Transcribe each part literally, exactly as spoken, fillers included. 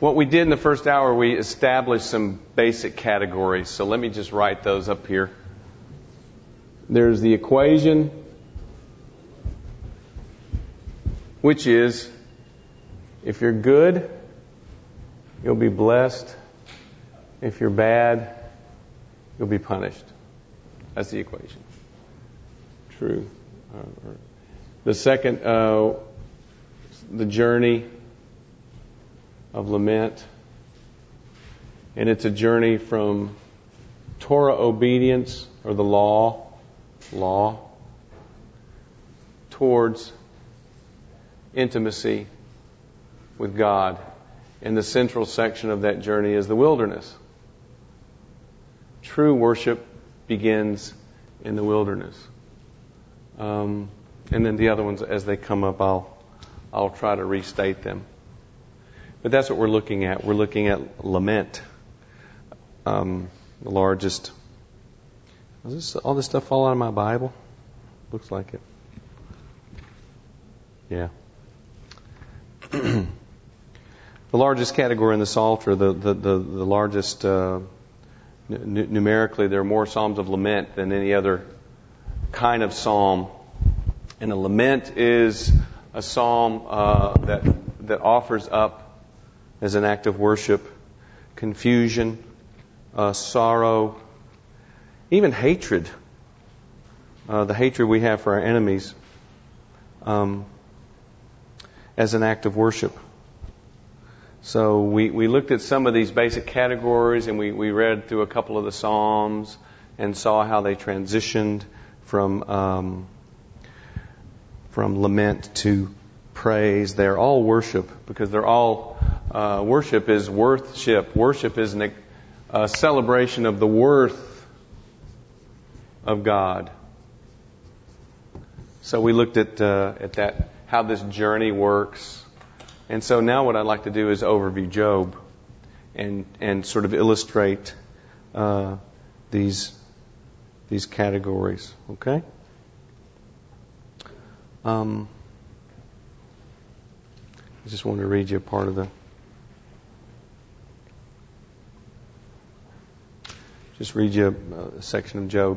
What we did in the first hour, we established some basic categories. So let me just write those up here. There's the equation, which is, if you're good, you'll be blessed. If you're bad, you'll be punished. That's the equation. True. Uh, the second, uh, the journey of lament. And it's a journey from Torah obedience, or the law, law, towards intimacy with God. And the central section of that journey is the wilderness. True worship begins in the wilderness. Um, and then the other ones, as they come up, I'll I'll try to restate them. But that's what we're looking at. We're looking at lament. Um, the largest. Does this, all this stuff fall out of my Bible? Looks like it. Yeah. The largest category in the Psalter, the the the, the largest uh, n- numerically, there are more psalms of lament than any other kind of psalm. And a lament is a psalm uh, that that offers up, as an act of worship, confusion, uh, sorrow, even hatred, uh, the hatred we have for our enemies, um, as an act of worship. So we, we looked at some of these basic categories, and we, we read through a couple of the Psalms and saw how they transitioned from um, from lament to praise. They're all worship, because they're all uh, worship is worship. Worship is an, a celebration of the worth of God. So we looked at uh, at that, how this journey works. And so now what I'd like to do is overview Job and and sort of illustrate uh, these these categories. Okay. Um, I just wanted to read you a part of the. Just read you a, a section of Job.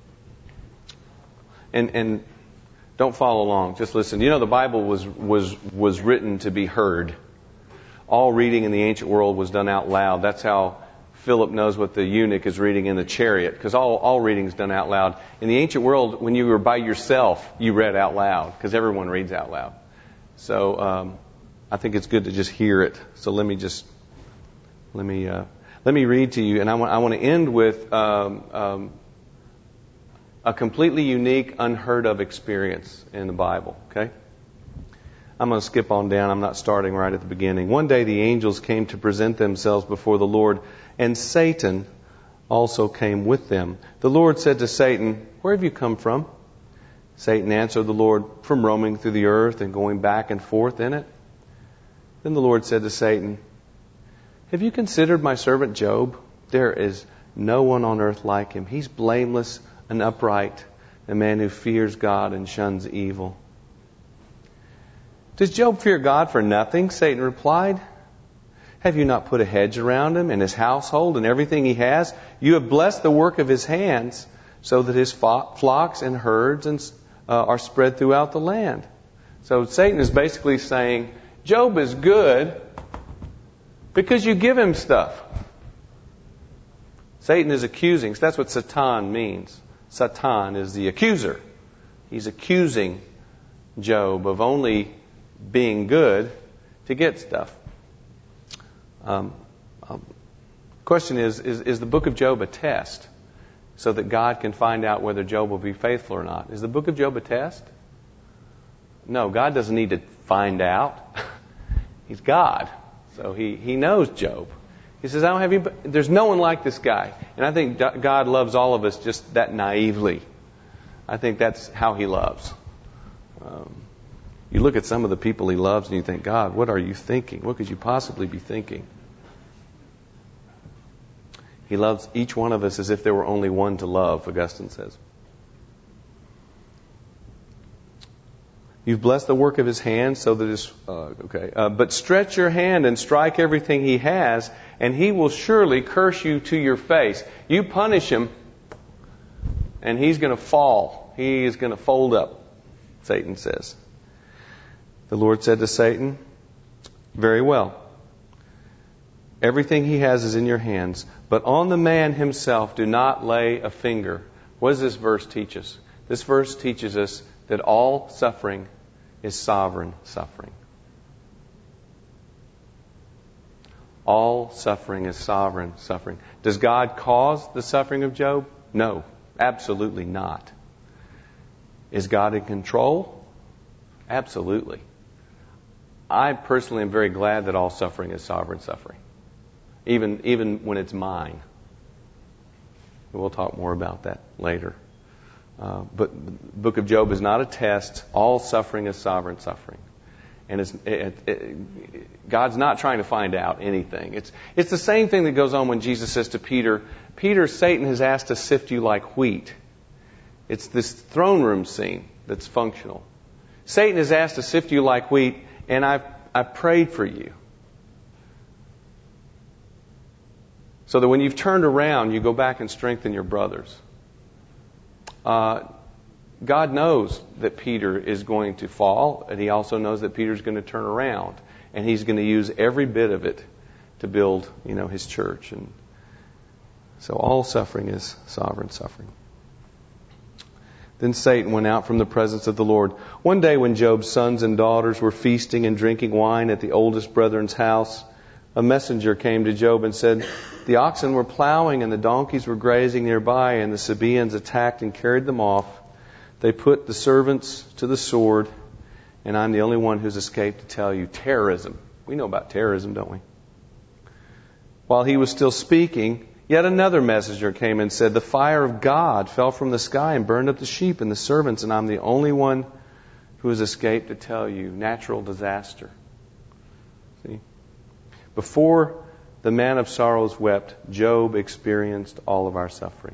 And and don't follow along. Just listen. You know, the Bible was was was written to be heard. All reading in the ancient world was done out loud. That's how Philip knows what the eunuch is reading in the chariot, because all all reading is done out loud. In the ancient world, when you were by yourself, you read out loud, because everyone reads out loud. So um, I think it's good to just hear it. So let me just let me uh, let me read to you, and I want I want to end with um, um, a completely unique, unheard of experience in the Bible. Okay, I'm going to skip on down. I'm not starting right at the beginning. One day the angels came to present themselves before the Lord, and Satan also came with them. The Lord said to Satan, "Where have you come from?" Satan answered the Lord, "From roaming through the earth and going back and forth in it." Then the Lord said to Satan, "Have you considered my servant Job? There is no one on earth like him. He's blameless and upright, a man who fears God and shuns evil." "Does Job fear God for nothing?" Satan replied. "Have you not put a hedge around him and his household and everything he has? You have blessed the work of his hands, so that his flocks and herds and, uh, are spread throughout the land." So Satan is basically saying, Job is good because you give him stuff. Satan is accusing. So that's what Satan means. Satan is the accuser. He's accusing Job of only being good to get stuff. Um, um, question is, is, is the book of Job a test so that God can find out whether Job will be faithful or not? Is the book of Job a test? No, God doesn't need to find out. He's God. So he, he knows Job. He says, I don't have any, there's no one like this guy. And I think God loves all of us just that naively. I think that's how he loves. Um, you look at some of the people he loves and you think, God, what are you thinking? What could you possibly be thinking? He loves each one of us as if there were only one to love, Augustine says. You've blessed the work of his hand so that his, uh, okay, uh, but stretch your hand and strike everything he has, and he will surely curse you to your face. You punish him, and he's going to fall. He is going to fold up, Satan says. The Lord said to Satan, very well. Everything he has is in your hands, but on the man himself do not lay a finger. What does this verse teach us? This verse teaches us that all suffering is sovereign suffering. All suffering is sovereign suffering. Does God cause the suffering of Job? No, absolutely not. Is God in control? Absolutely. I personally am very glad that all suffering is sovereign suffering. Even, even when it's mine. We'll talk more about that later. Uh, but the book of Job is not a test. All suffering is sovereign suffering. And it's, it, it, God's not trying to find out anything. It's, it's the same thing that goes on when Jesus says to Peter, Peter, Satan has asked to sift you like wheat. It's this throne room scene that's functional. Satan has asked to sift you like wheat, and I've, I've prayed for you. So that when you've turned around, you go back and strengthen your brothers. Uh, God knows that Peter is going to fall, and he also knows that Peter's going to turn around, and he's going to use every bit of it to build, you know, his church. And so all suffering is sovereign suffering. Then Satan went out from the presence of the Lord. One day when Job's sons and daughters were feasting and drinking wine at the oldest brethren's house, a messenger came to Job and said, the oxen were plowing and the donkeys were grazing nearby, and the Sabaeans attacked and carried them off. They put the servants to the sword, and I'm the only one who's escaped to tell you. Terrorism. We know about terrorism, don't we? While he was still speaking, yet another messenger came and said, the fire of God fell from the sky and burned up the sheep and the servants, and I'm the only one who has escaped to tell you. Natural disaster. See? Before the man of sorrows wept, Job experienced all of our suffering.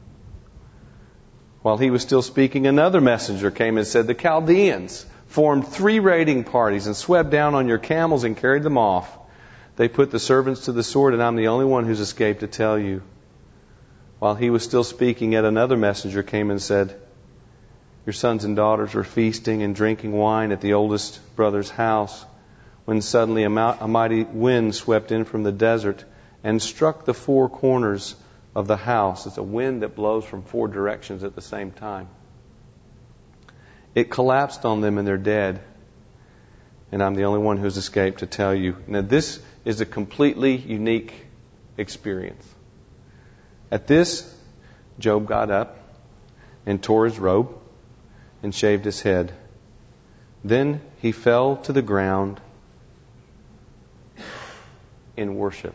While he was still speaking, another messenger came and said, the Chaldeans formed three raiding parties and swept down on your camels and carried them off. They put the servants to the sword, and I'm the only one who's escaped to tell you. While he was still speaking, yet another messenger came and said, your sons and daughters were feasting and drinking wine at the oldest brother's house, when suddenly a mighty wind swept in from the desert and struck the four corners of the house. It's a wind that blows from four directions at the same time. It collapsed on them and they're dead. And I'm the only one who's escaped to tell you. Now this is a completely unique experience. At this, Job got up and tore his robe and shaved his head. Then he fell to the ground in worship.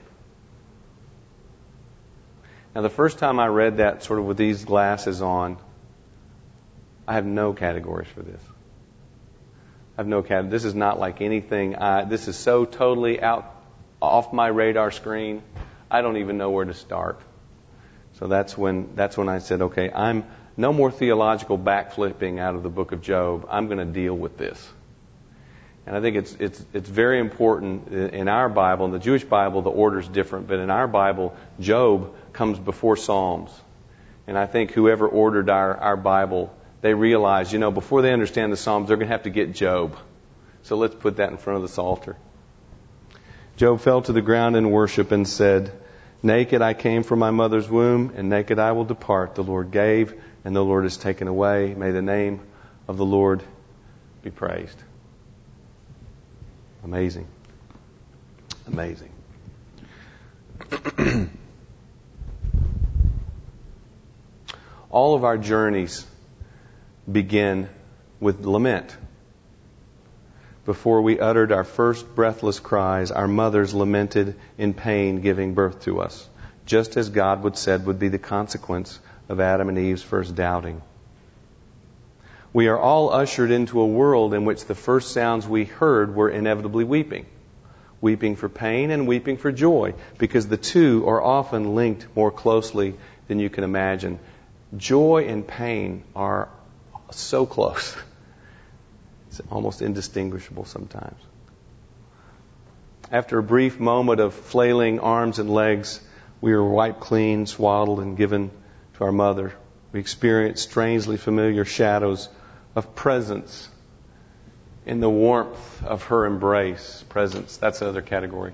Now, the first time I read that sort of with these glasses on, I have no categories for this. I have no categories. This is not like anything. I, this is so totally out off my radar screen. I don't even know where to start. So that's when that's when I said, okay, I'm no more theological backflipping out of the book of Job. I'm going to deal with this. And I think it's it's it's very important in our Bible, in the Jewish Bible, the order's different, but in our Bible, Job comes before Psalms. And I think whoever ordered our, our Bible, they realized, you know, before they understand the Psalms, they're going to have to get Job. So let's put that in front of this altar. Job fell to the ground in worship and said, naked I came from my mother's womb, and naked I will depart. The Lord gave, and the Lord has taken away. May the name of the Lord be praised. Amazing. Amazing. All of our journeys begin with lament. Before we uttered our first breathless cries, our mothers lamented in pain giving birth to us, just as God would said would be the consequence of Adam and Eve's first doubting. We are all ushered into a world in which the first sounds we heard were inevitably weeping. Weeping for pain and weeping for joy, because the two are often linked more closely than you can imagine. Joy and pain are so close. It's almost indistinguishable sometimes. After a brief moment of flailing arms and legs, we were wiped clean, swaddled, and given to our mother. We experienced strangely familiar shadows of presence in the warmth of her embrace. Presence, that's another category.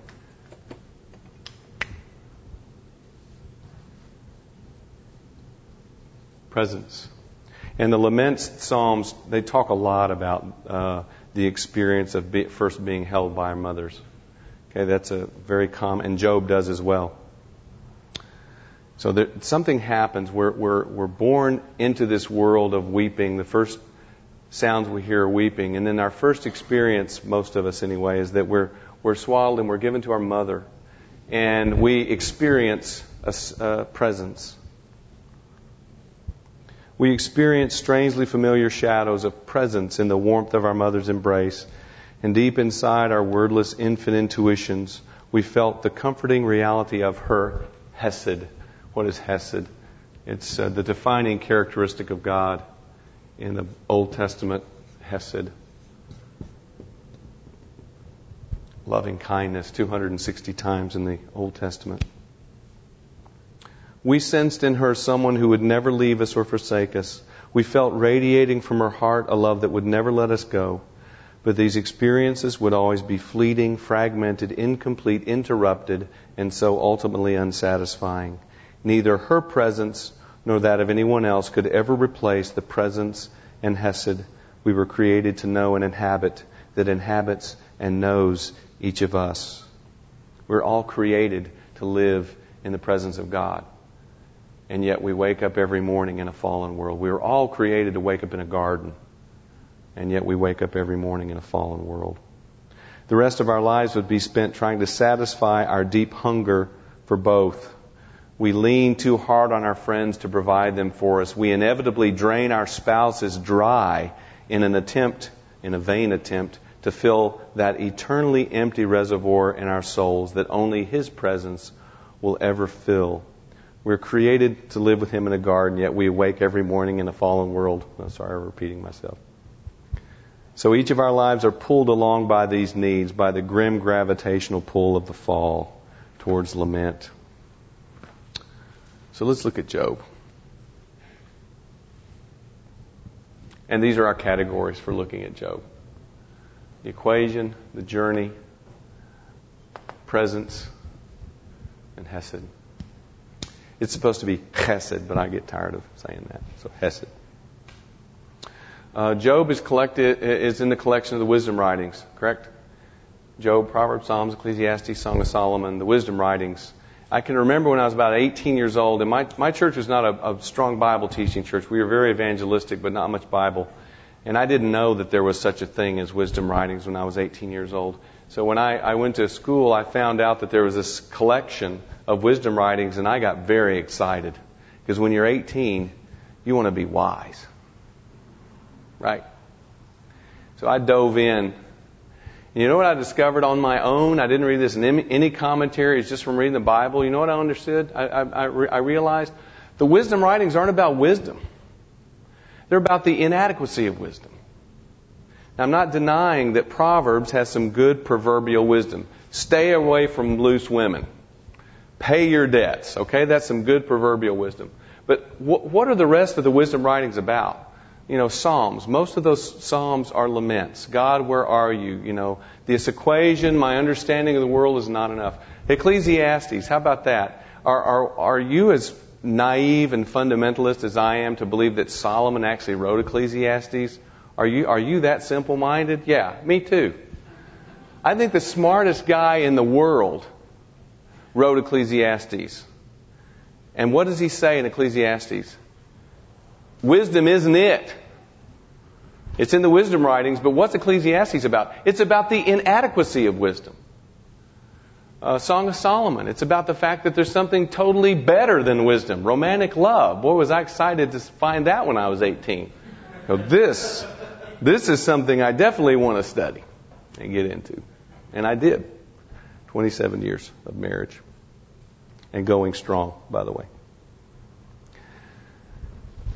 Presence. And the laments psalms, they talk a lot about uh, the experience of be, first being held by our mothers. Okay, that's a very common, and Job does as well. So there, something happens. We're, we're, we're born into this world of weeping. The first sounds we hear are weeping. And then our first experience, most of us anyway, is that we're, we're swaddled and we're given to our mother. And we experience a, a presence. We experience strangely familiar shadows of presence in the warmth of our mother's embrace. And deep inside our wordless infant intuitions, we felt the comforting reality of her hesed. What is hesed? It's uh, the defining characteristic of God in the Old Testament, hesed. Loving kindness, two hundred sixty times in the Old Testament. We sensed in her someone who would never leave us or forsake us. We felt radiating from her heart a love that would never let us go. But these experiences would always be fleeting, fragmented, incomplete, interrupted, and so ultimately unsatisfying. Neither her presence nor that of anyone else could ever replace the presence and hesed we were created to know and inhabit, that inhabits and knows each of us. We're all created to live in the presence of God. And yet we wake up every morning in a fallen world. We were all created to wake up in a garden. And yet we wake up every morning in a fallen world. The rest of our lives would be spent trying to satisfy our deep hunger for both. We lean too hard on our friends to provide them for us. We inevitably drain our spouses dry in an attempt, in a vain attempt, to fill that eternally empty reservoir in our souls that only His presence will ever fill. We're created to live with Him in a garden, yet we awake every morning in a fallen world. Oh, sorry, I'm repeating myself. So each of our lives are pulled along by these needs, by the grim gravitational pull of the fall towards lament. So let's look at Job. And these are our categories for looking at Job. The equation, the journey, presence, and hesed. It's supposed to be chesed, but I get tired of saying that. So hesed. Uh, Job is collected is in the collection of the wisdom writings, correct? Job, Proverbs, Psalms, Ecclesiastes, Song of Solomon, the wisdom writings. I can remember when I was about eighteen years old, and my, my church was not a, a strong Bible teaching church. We were very evangelistic, but not much Bible. And I didn't know that there was such a thing as wisdom writings when I was eighteen years old. So when I, I went to school, I found out that there was this collection of wisdom writings, and I got very excited. Because when you're eighteen, you want to be wise. Right? So I dove in. You know what I discovered on my own? I didn't read this in any commentary. It's just from reading the Bible. You know what I understood? I, I, I, re- I realized the wisdom writings aren't about wisdom. They're about the inadequacy of wisdom. Now, I'm not denying that Proverbs has some good proverbial wisdom. Stay away from loose women. Pay your debts. Okay? That's some good proverbial wisdom. But wh- what are the rest of the wisdom writings about? You know, Psalms. Most of those Psalms are laments. God, where are you? You know, this equation, my understanding of the world is not enough. Ecclesiastes, how about that? Are, are, are you as naive and fundamentalist as I am to believe that Solomon actually wrote Ecclesiastes? Are you, are you that simple-minded? Yeah, me too. I think the smartest guy in the world wrote Ecclesiastes. And what does he say in Ecclesiastes? Wisdom isn't it. It's in the wisdom writings, but what's Ecclesiastes about? It's about the inadequacy of wisdom. Uh, Song of Solomon, it's about the fact that there's something totally better than wisdom. Romantic love. Boy, was I excited to find that when I was eighteen. So this, this is something I definitely want to study and get into. And I did. twenty-seven years of marriage. And going strong, by the way.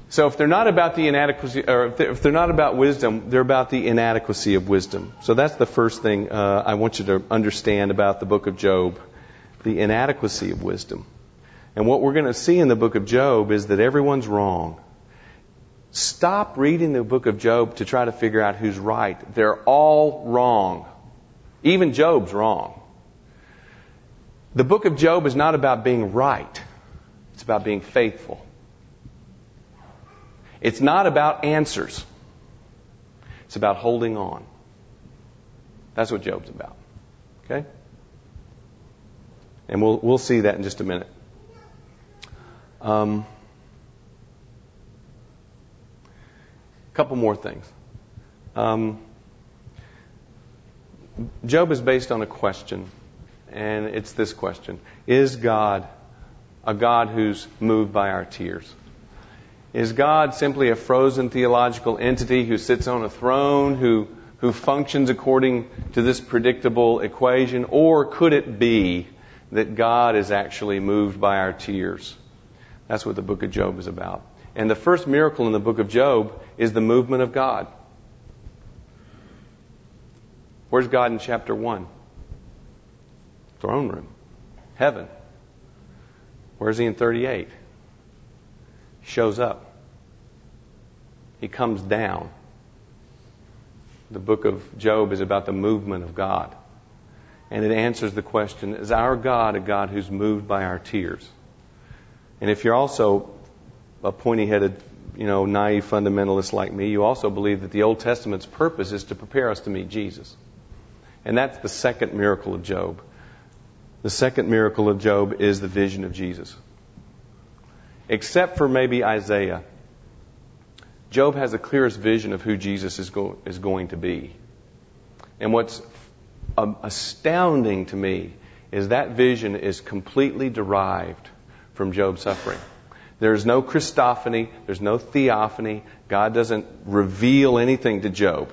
So if they're not about the inadequacy, or if they're, if they're not about wisdom, they're about the inadequacy of wisdom. So that's the first thing uh, I want you to understand about the book of Job, the inadequacy of wisdom. And what we're going to see in the book of Job is that everyone's wrong. Stop reading the book of Job to try to figure out who's right. They're all wrong. Even Job's wrong. The book of Job is not about being right. It's about being faithful. It's not about answers. It's about holding on. That's what Job's about. Okay? And we'll we'll see that in just a minute. Um, a couple more things. Um, Job is based on a question, and it's this question: is God a God who's moved by our tears? Is God simply a frozen theological entity who sits on a throne, who, who functions according to this predictable equation? Or could it be that God is actually moved by our tears? That's what the book of Job is about. And the first miracle in the book of Job is the movement of God. Where's God in chapter one? Throne room. Heaven. Where's he in thirty-eight? He shows up. He comes down. The book of Job is about the movement of God. And it answers the question, is our God a God who's moved by our tears? And if you're also a pointy-headed, you know, naive fundamentalist like me, you also believe that the Old Testament's purpose is to prepare us to meet Jesus. And that's the second miracle of Job. The second miracle of Job is the vision of Jesus. Except for maybe Isaiah, Job has the clearest vision of who Jesus is, go- is going to be. And what's um, astounding to me is that vision is completely derived from Job's suffering. There's no Christophany, there's no theophany. God doesn't reveal anything to Job.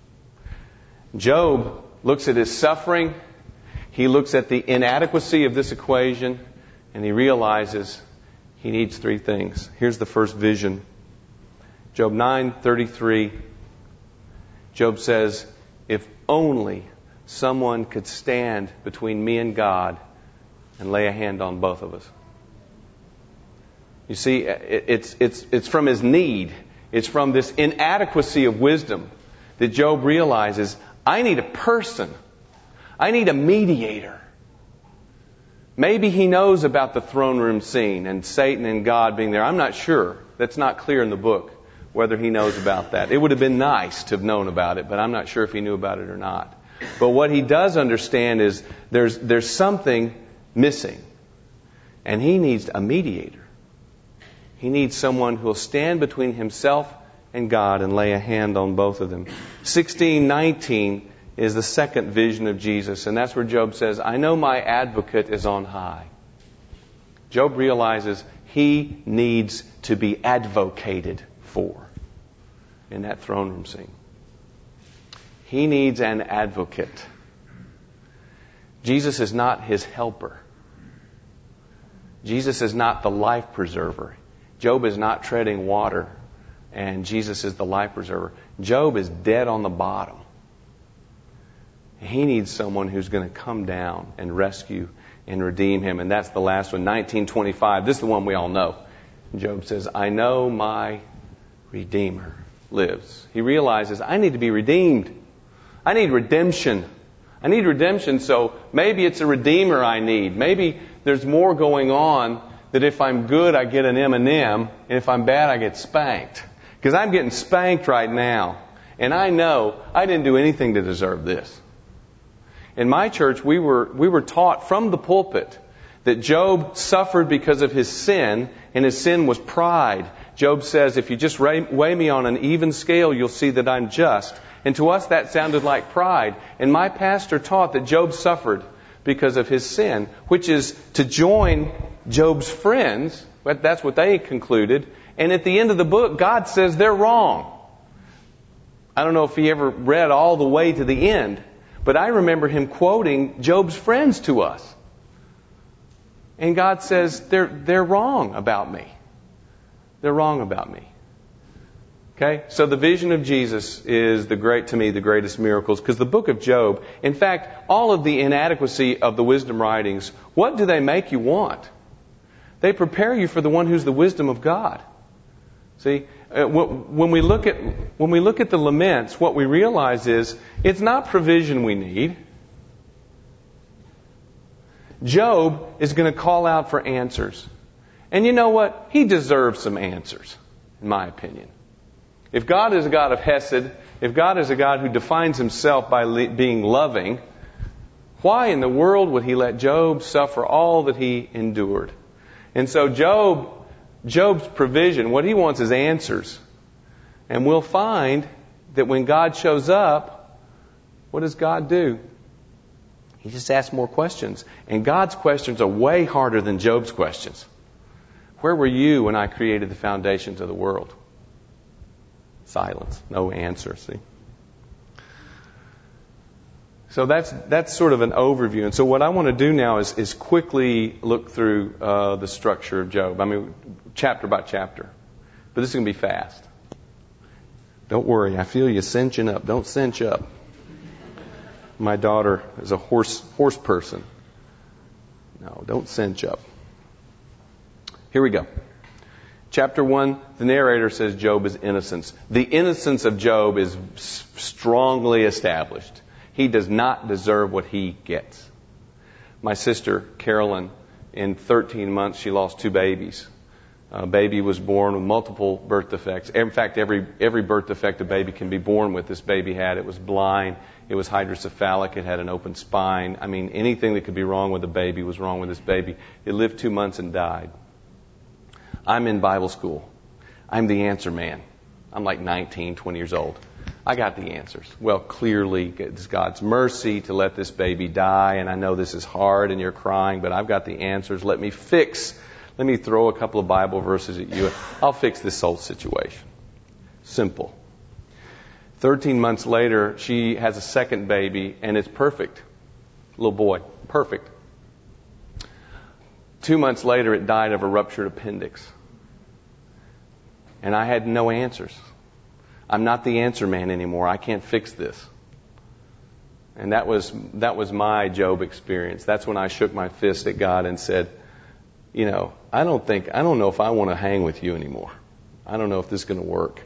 Job looks at his suffering, he looks at the inadequacy of this equation, and he realizes he needs three things. Here's the first vision. Job nine thirty-three. Job says, if only someone could stand between me and God and lay a hand on both of us. You see, it's, it's, it's from his need. It's from this inadequacy of wisdom that Job realizes, I need a person. I need a mediator. Maybe he knows about the throne room scene and Satan and God being there. I'm not sure. That's not clear in the book whether he knows about that. It would have been nice to have known about it, but I'm not sure if he knew about it or not. But what he does understand is there's there's something missing. And he needs a mediator. He needs someone who will stand between himself and God and lay a hand on both of them. sixteen nineteen is the second vision of Jesus, and that's where Job says, I know my advocate is on high. Job realizes he needs to be advocated for in that throne room scene. He needs an advocate. Jesus is not his helper. Jesus is not the life preserver. Job is not treading water, and Jesus is the life preserver. Job is dead on the bottom. He needs someone who's going to come down and rescue and redeem him. And that's the last one, nineteen twenty-five. This is the one we all know. Job says, I know my Redeemer lives. He realizes, I need to be redeemed. I need redemption. I need redemption, so maybe it's a Redeemer I need. Maybe there's more going on that if I'm good, I get an M and M, and if I'm bad, I get spanked. Because I'm getting spanked right now. And I know I didn't do anything to deserve this. In my church, we were we were taught from the pulpit that Job suffered because of his sin, and his sin was pride. Job says, if you just weigh me on an even scale, you'll see that I'm just. And to us, that sounded like pride. And my pastor taught that Job suffered because of his sin, which is to join Job's friends. That's what they concluded. And at the end of the book, God says they're wrong. I don't know if he ever read all the way to the end, but I remember him quoting Job's friends to us. And God says, they're, they're wrong about me. They're wrong about me. Okay, so the vision of Jesus is the great, to me, the greatest miracles, because the book of Job, in fact, all of the inadequacy of the wisdom writings, what do they make you want? They prepare you for the one who's the wisdom of God. See, when we look at when we look at the laments, what we realize is it's not provision we need. Job is going to call out for answers, and you know what? He deserves some answers, in my opinion. If God is a God of Hesed, if God is a God who defines himself by le- being loving, why in the world would he let Job suffer all that he endured? And so Job, Job's provision, what he wants is answers. And we'll find that when God shows up, what does God do? He just asks more questions. And God's questions are way harder than Job's questions. Where were you when I created the foundations of the world? Silence. No answer, see? So that's that's sort of an overview. And so what I want to do now is, is quickly look through uh, the structure of Job. I mean, chapter by chapter. But this is going to be fast. Don't worry. I feel you cinching up. Don't cinch up. My daughter is a horse horse person. No, don't cinch up. Here we go. Chapter one, the narrator says Job is innocent. The innocence of Job is strongly established. He does not deserve what he gets. My sister, Carolyn, in thirteen months, she lost two babies. A baby was born with multiple birth defects. In fact, every every birth defect a baby can be born with, this baby had. It was blind. It was hydrocephalic. It had an open spine. I mean, anything that could be wrong with the baby was wrong with this baby. It lived two months and died. I'm in Bible school. I'm the answer man. I'm like nineteen, twenty years old. I got the answers. Well, clearly it's God's mercy to let this baby die, and I know this is hard and you're crying, but I've got the answers. Let me fix, let me throw a couple of Bible verses at you. I'll fix this whole situation. Simple. Thirteen months later, she has a second baby, and it's perfect. Little boy. Perfect. Two months later, it died of a ruptured appendix. And I had no answers. I'm not the answer man anymore. I can't fix this. And that was that was my Job experience. That's when I shook my fist at God and said, you know, I don't think, I don't know if I want to hang with you anymore. I don't know if this is going to work.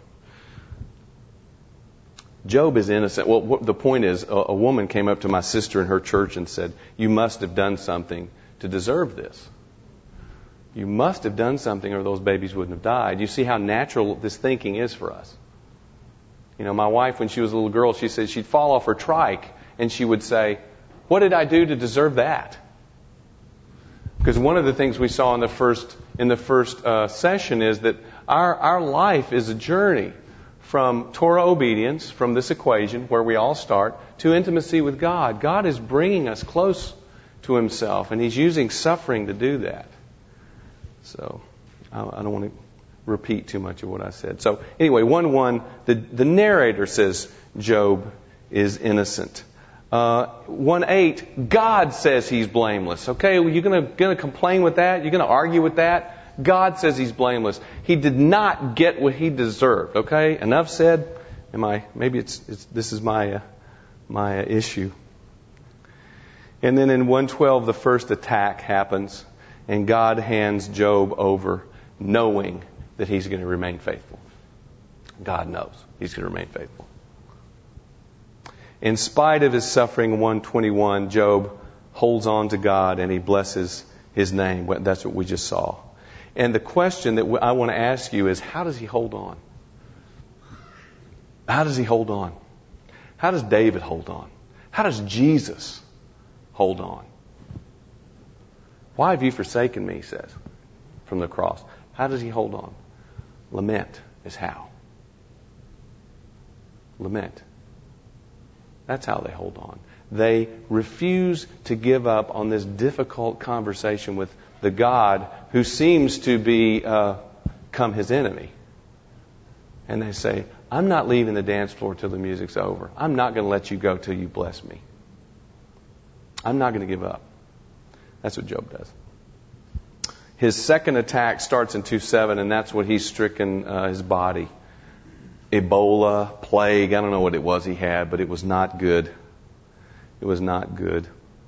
Job is innocent. Well, what, the point is, a, a woman came up to my sister in her church and said, you must have done something to deserve this. You must have done something or those babies wouldn't have died. You see how natural this thinking is for us. You know, my wife, when she was a little girl, she said she'd fall off her trike and she would say, what did I do to deserve that? Because one of the things we saw in the first in the first uh, session is that our, our life is a journey from Torah obedience, from this equation where we all start, to intimacy with God. God is bringing us close to Himself, and He's using suffering to do that. So I don't want to repeat too much of what I said. So anyway, one one, the, the narrator says Job is innocent. Uh, one eight, God says he's blameless. Okay, well, you're going to complain with that? You're going to argue with that? God says he's blameless. He did not get what he deserved. Okay, enough said. Am I? Maybe it's, it's this is my uh, my uh, issue. And then in one twelve, the first attack happens. And God hands Job over knowing that he's going to remain faithful. God knows he's going to remain faithful. In spite of his suffering, one twenty-one, Job holds on to God and he blesses his name. That's what we just saw. And the question that I want to ask you is, how does he hold on? How does he hold on? How does David hold on? How does Jesus hold on? Why have you forsaken me, he says, from the cross. How does he hold on? Lament is how. Lament. That's how they hold on. They refuse to give up on this difficult conversation with the God who seems to be uh, come his enemy. And they say, I'm not leaving the dance floor till the music's over. I'm not going to let you go till you bless me. I'm not going to give up. That's what Job does. His second attack starts in two seven, and that's when he's stricken uh, his body. Ebola, plague. I don't know what it was he had, but it was not good. It was not good.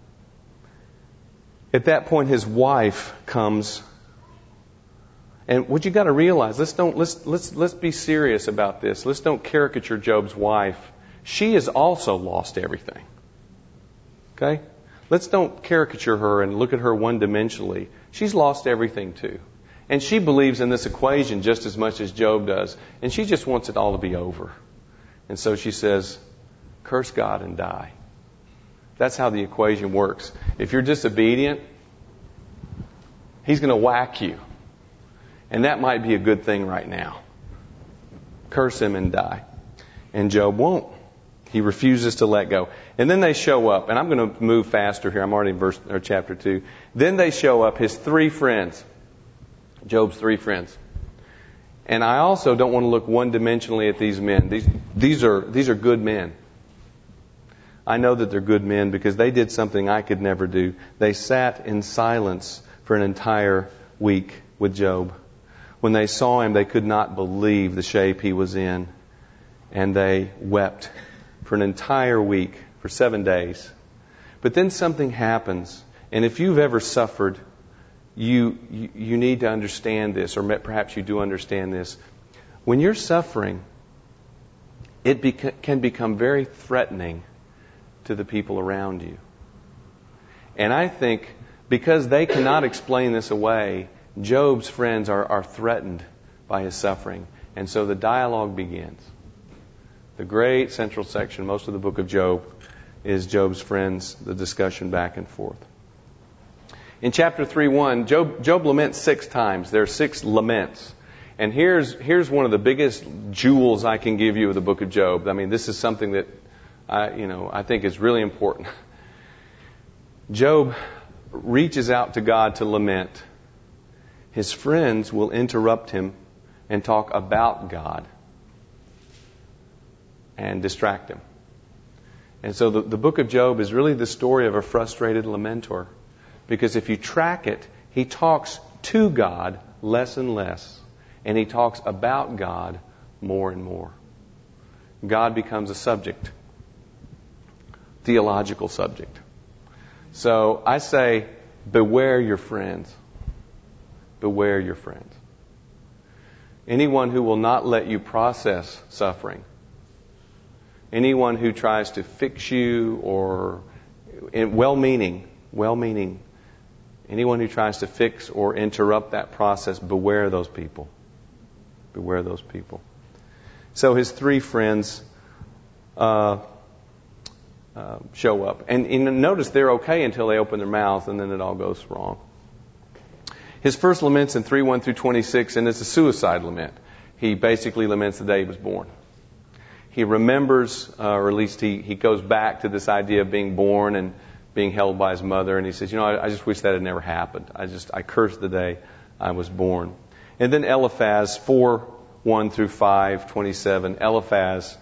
At that point, his wife comes. And what you got to realize, let's don't let's let's let's be serious about this. Let's don't caricature Job's wife. She has also lost everything. Okay? Let's don't caricature her and look at her one-dimensionally. She's lost everything too. And she believes in this equation just as much as Job does. And she just wants it all to be over. And so she says, curse God and die. That's how the equation works. If you're disobedient, He's going to whack you. And that might be a good thing right now. Curse Him and die. And Job won't. He refuses to let go. And then they show up. And I'm going to move faster here. I'm already in verse or chapter two. Then they show up, his three friends. Job's three friends. And I also don't want to look one-dimensionally at these men. These, these are, these are good men. I know that they're good men because they did something I could never do. They sat in silence for an entire week with Job. When they saw him, they could not believe the shape he was in. And they wept for an entire week, for seven days. But then something happens. And if you've ever suffered, you, you, you need to understand this, or perhaps you do understand this. When you're suffering, it beca- can become very threatening to the people around you. And I think because they cannot explain this away, Job's friends are, are threatened by his suffering. And so the dialogue begins. The great central section, most of the book of Job, is Job's friends, the discussion back and forth. In chapter three one, Job, Job laments six times. There are six laments. And here's here's one of the biggest jewels I can give you of the book of Job. I mean, this is something that I, you know, I think is really important. Job reaches out to God to lament. His friends will interrupt him and talk about God and distract him. And so the, the book of Job is really the story of a frustrated lamentor. Because if you track it, he talks to God less and less. And he talks about God more and more. God becomes a subject. Theological subject. So I say, beware your friends. Beware your friends. Anyone who will not let you process suffering. Anyone who tries to fix you or, in well-meaning, well-meaning, anyone who tries to fix or interrupt that process, beware those people. Beware those people. So his three friends uh, uh, show up. And, and notice they're okay until they open their mouth, and then it all goes wrong. His first lament's in three one through twenty-six, and it's a suicide lament. He basically laments the day he was born. He remembers, uh, or at least he, he goes back to this idea of being born and being held by his mother, and he says, you know, I, I just wish that had never happened. I just, I cursed the day I was born. And then Eliphaz, four one through five twenty-seven, Eliphaz,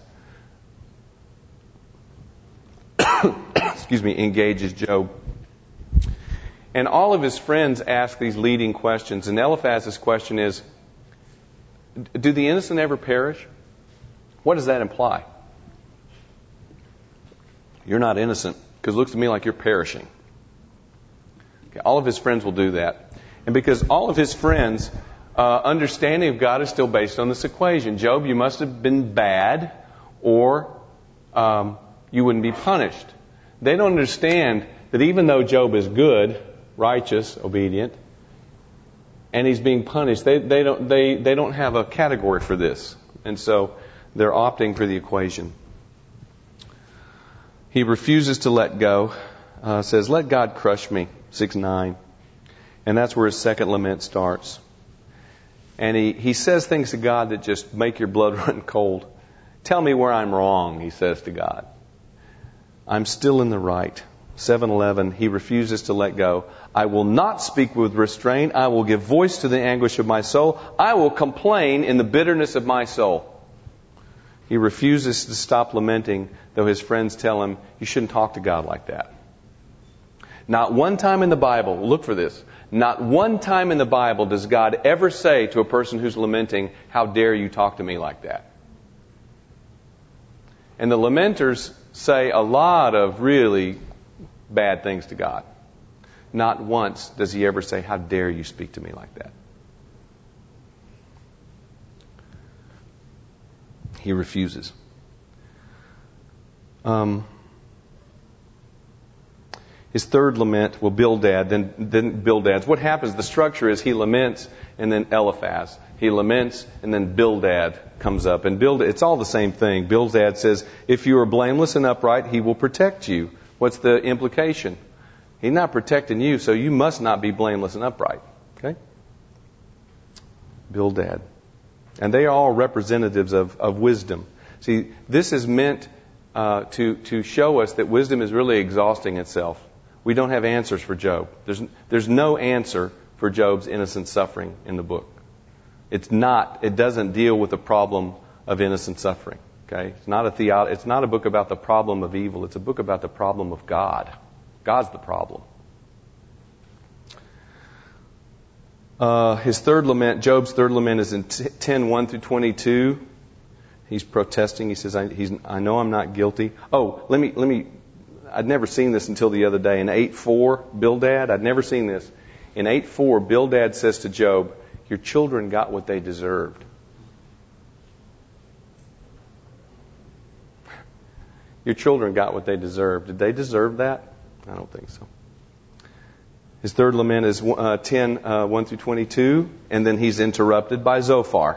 excuse me, engages Job. And all of his friends ask these leading questions, and Eliphaz's question is, do the innocent ever perish? What does that imply? You're not innocent, because it looks to me like you're perishing. Okay, all of his friends will do that. And because all of his friends' uh, understanding of God is still based on this equation. Job, you must have been bad, or um, you wouldn't be punished. They don't understand that even though Job is good, righteous, obedient, and he's being punished, they, they don't they, they don't have a category for this. And so they're opting for the equation. He refuses to let go. Uh, says, let God crush me, six nine. And that's where his second lament starts. And he, he says things to God that just make your blood run cold. Tell me where I'm wrong, he says to God. I'm still in the right. seven eleven, he refuses to let go. I will not speak with restraint. I will give voice to the anguish of my soul. I will complain in the bitterness of my soul. He refuses to stop lamenting, though his friends tell him, you shouldn't talk to God like that. Not one time in the Bible, look for this, not one time in the Bible does God ever say to a person who's lamenting, how dare you talk to me like that? And the lamenters say a lot of really bad things to God. Not once does he ever say, how dare you speak to me like that? He refuses. Um, his third lament, well, Bildad, then, then Bildad's. What happens, the structure is he laments and then Eliphaz. He laments and then Bildad comes up. And Bildad, it's all the same thing. Bildad says, if you are blameless and upright, he will protect you. What's the implication? He's not protecting you, so you must not be blameless and upright. Okay? Bildad. And they are all representatives of, of wisdom. See, this is meant uh, to, to show us that wisdom is really exhausting itself. We don't have answers for Job. There's, there's no answer for Job's innocent suffering in the book. It's not, it doesn't deal with the problem of innocent suffering. Okay? It's not a theo- it's not a book about the problem of evil. It's a book about the problem of God. God's the problem. Uh, his third lament, Job's third lament is in ten, one through twenty-two. He's protesting. He says, I, he's, I know I'm not guilty. Oh, let me, let me, I'd never seen this until the other day. In eight four, Bildad, I'd never seen this. In eight four, Bildad says to Job, your children got what they deserved. Your children got what they deserved. Did they deserve that? I don't think so. His third lament is uh, ten, uh, one through twenty-two, and then he's interrupted by Zophar,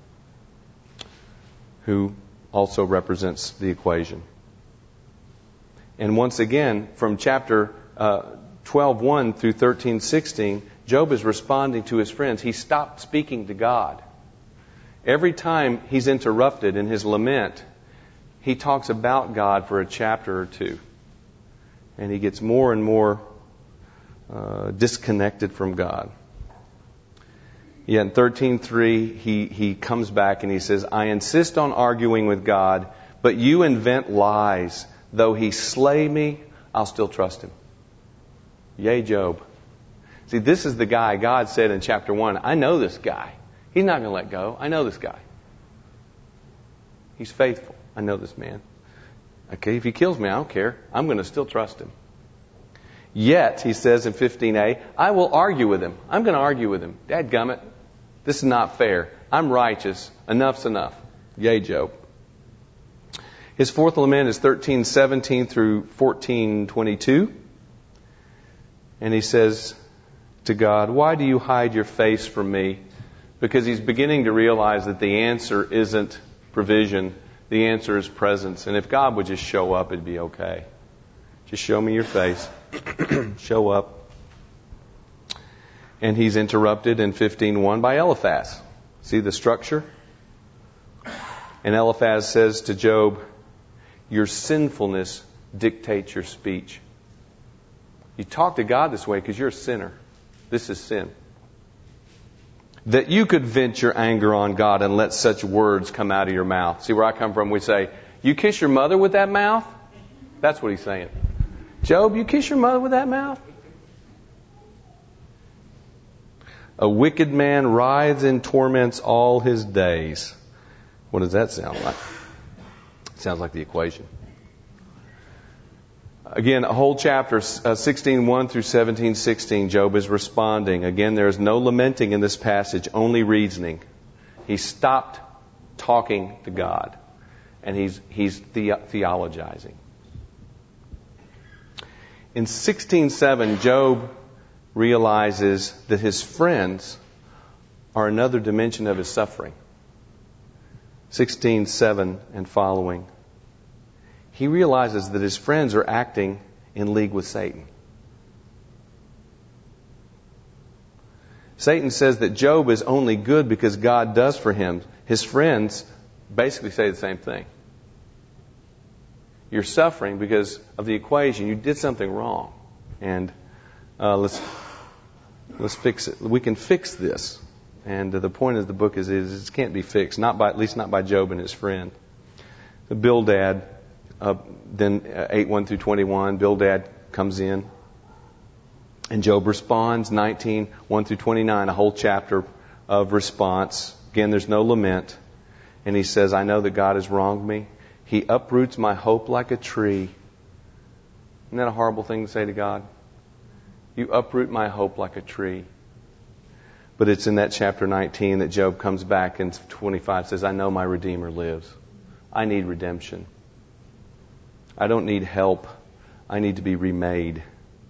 who also represents the equation. And once again, from chapter uh, twelve one through thirteen sixteen, Job is responding to his friends. He stopped speaking to God. Every time he's interrupted in his lament, he talks about God for a chapter or two. And he gets more and more uh, disconnected from God. Yet in thirteen three, he, he comes back and he says, I insist on arguing with God, but you invent lies. Though he slay me, I'll still trust him. Yea, Job. See, this is the guy God said in chapter one, I know this guy. He's not going to let go. I know this guy. He's faithful. I know this man. Okay, if he kills me, I don't care. I'm going to still trust him. Yet, he says in fifteen a, I will argue with him. I'm going to argue with him. Dadgummit, this is not fair. I'm righteous. Enough's enough. Yea, Job. His fourth lament is thirteen seventeen through fourteen twenty-two. And he says to God, why do you hide your face from me? Because he's beginning to realize that the answer isn't provision. The answer is presence. And if God would just show up, it'd be okay. Just show me your face. Show up. And he's interrupted in fifteen one by Eliphaz. See the structure? And Eliphaz says to Job, your sinfulness dictates your speech. You talk to God this way because you're a sinner. This is sin. That you could vent your anger on God and let such words come out of your mouth. See where I come from? We say, you kiss your mother with that mouth? That's what he's saying. Job, you kiss your mother with that mouth? A wicked man writhes in torments all his days. What does that sound like? It sounds like the equation. Again, a whole chapter, uh, sixteen one through seventeen sixteen, Job is responding. Again, there is no lamenting in this passage, only reasoning. He stopped talking to God, and he's he's the, theologizing. In sixteen seven, Job realizes that his friends are another dimension of his suffering. sixteen seven and following. He realizes that his friends are acting in league with Satan. Satan says that Job is only good because God does for him. His friends basically say the same thing. You're suffering because of the equation. You did something wrong. And uh, let's let's fix it. We can fix this. And uh, the point of the book is, is it can't be fixed. Not by, at least not by Job and his friend. The Bildad, uh, then uh, eight one through twenty-one, Bildad comes in. And Job responds, nineteen, one through twenty-nine, a whole chapter of response. Again, there's no lament. And he says, I know that God has wronged me. He uproots my hope like a tree. Isn't that a horrible thing to say to God? You uproot my hope like a tree. But it's in that chapter nineteen that Job comes back and twenty-five says, I know my Redeemer lives. I need redemption. I don't need help. I need to be remade.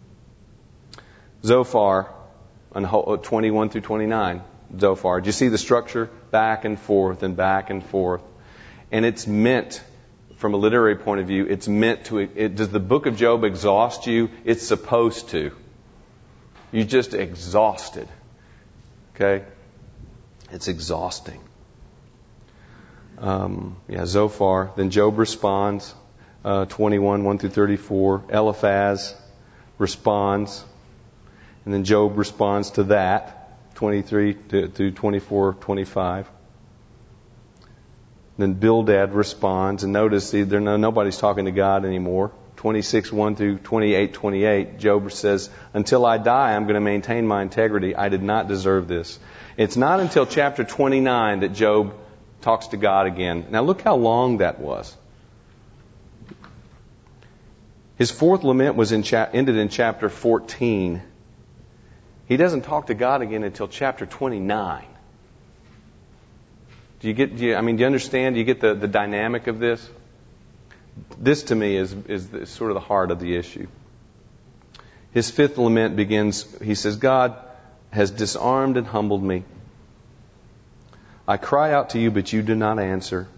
Zophar, twenty-one through twenty-nine, Zophar. Do you see the structure? Back and forth and back and forth. And it's meant, from a literary point of view, it's meant to, it, does the book of Job exhaust you? It's supposed to. You're just exhausted. Okay? It's exhausting. Um, yeah, Zophar. Then Job responds, uh, twenty-one, one through thirty-four. Eliphaz responds. And then Job responds to that, twenty-three through twenty-four, twenty-five. Then Bildad responds, and notice see, there no, nobody's talking to God anymore. twenty-six, one through twenty-eight, twenty-eight, Job says, until I die, I'm going to maintain my integrity. I did not deserve this. It's not until chapter twenty-nine that Job talks to God again. Now look how long that was. His fourth lament was in cha- ended in chapter fourteen. He doesn't talk to God again until chapter twenty-nine. Do you get, do you, I mean, do you understand? Do you get the, the dynamic of this? This to me is, is, is sort of the heart of the issue. His fifth lament begins, he says, God has disarmed and humbled me. I cry out to you, but you do not answer.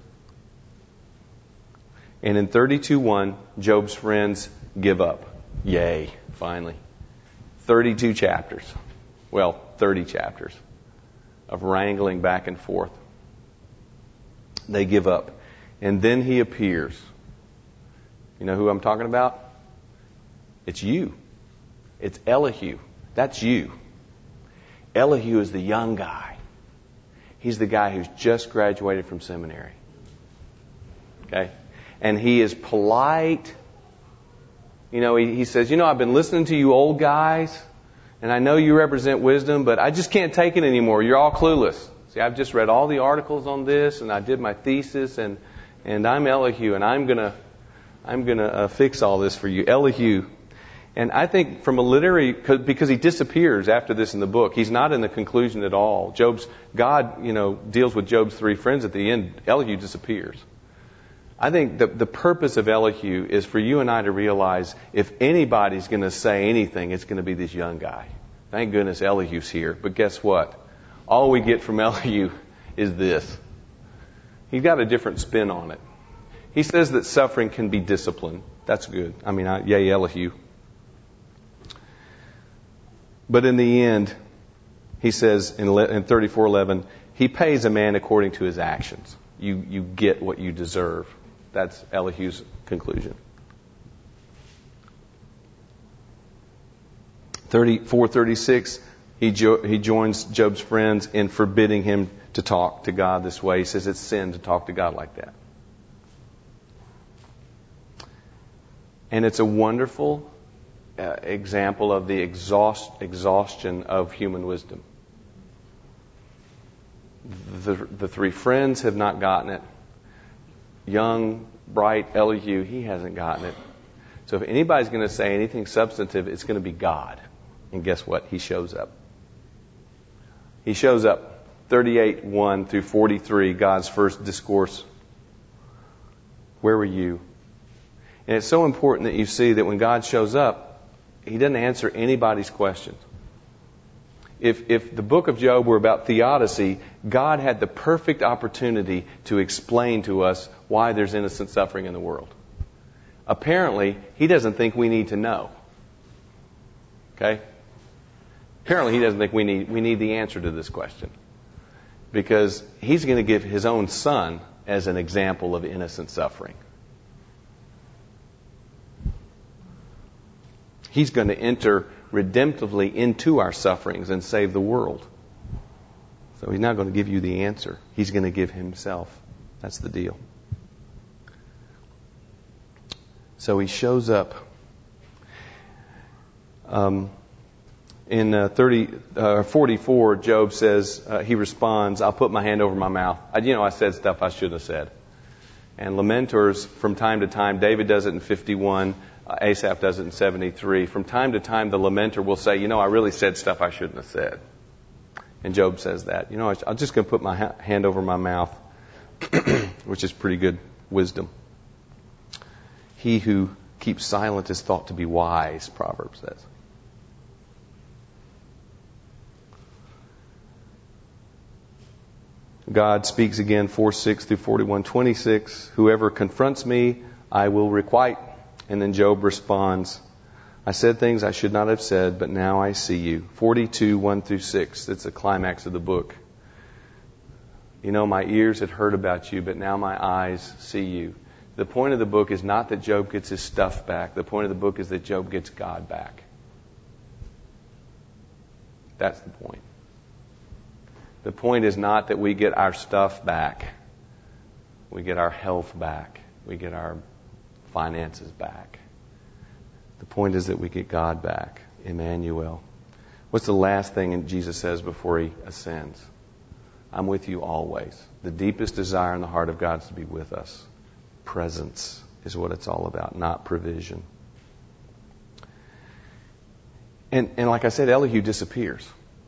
And in thirty-two one, Job's friends give up. Yay, finally. thirty-two chapters. Well, thirty chapters of wrangling back and forth. They give up. And then he appears. You know who I'm talking about? It's you. It's Elihu. That's you. Elihu is the young guy. He's the guy who's just graduated from seminary. Okay? And he is polite. You know, he, he says, you know, I've been listening to you old guys, and I know you represent wisdom, but I just can't take it anymore. You're all clueless. See, I've just read all the articles on this, and I did my thesis, and, and I'm Elihu, and I'm gonna, I'm gonna uh, fix all this for you, Elihu. And I think from a literary, because he disappears after this in the book, he's not in the conclusion at all. Job's God, you know, deals with Job's three friends at the end. Elihu disappears. I think the the purpose of Elihu is for you and I to realize if anybody's going to say anything, it's going to be this young guy. Thank goodness Elihu's here. But guess what? All we get from Elihu is this. He's got a different spin on it. He says that suffering can be disciplined. That's good. I mean, I, yay, Elihu. But in the end, he says in, in thirty-four eleven, he pays a man according to his actions. You, you get what you deserve. That's Elihu's conclusion. thirty-four thirty-six, he, jo- he joins Job's friends in forbidding him to talk to God this way. He says it's sin to talk to God like that. And it's a wonderful uh, example of the exhaust, exhaustion of human wisdom. The, the three friends have not gotten it. Young, bright Elihu, he hasn't gotten it. So if anybody's going to say anything substantive, it's going to be God. And guess what? He shows up. He shows up. thirty-eight one through forty-three, God's first discourse. Where were you? And it's so important that you see that when God shows up, He doesn't answer anybody's questions. If, if the book of Job were about theodicy, God had the perfect opportunity to explain to us why there's innocent suffering in the world. Apparently, He doesn't think we need to know. Okay? Apparently, He doesn't think we need, we need the answer to this question. Because He's going to give His own Son as an example of innocent suffering. He's going to enter redemptively into our sufferings and save the world. So He's not going to give you the answer. He's going to give Himself. That's the deal. So He shows up. Um, in uh, thirty, uh, forty-four, Job says, uh, he responds, I'll put my hand over my mouth. I, you know, I said stuff I shouldn't have said. And lamenters, from time to time, David does it in fifty-one, uh, Asaph does it in seventy-three. From time to time, the lamenter will say, you know, I really said stuff I shouldn't have said. And Job says that. You know, I'm just going to put my ha- hand over my mouth, which is pretty good wisdom. He who keeps silent is thought to be wise, Proverbs says. God speaks again, four six through forty-one twenty-six. Whoever confronts me, I will requite. And then Job responds, I said things I should not have said, but now I see you. forty-two, one through six. It's the climax of the book. You know, my ears had heard about you, but now my eyes see you. The point of the book is not that Job gets his stuff back. The point of the book is that Job gets God back. That's the point. The point is not that we get our stuff back. We get our health back. We get our finances back. The point is that we get God back. Emmanuel. What's the last thing Jesus says before he ascends? I'm with you always. The deepest desire in the heart of God is to be with us. Presence is what it's all about, not provision. And, and like I said, Elihu disappears.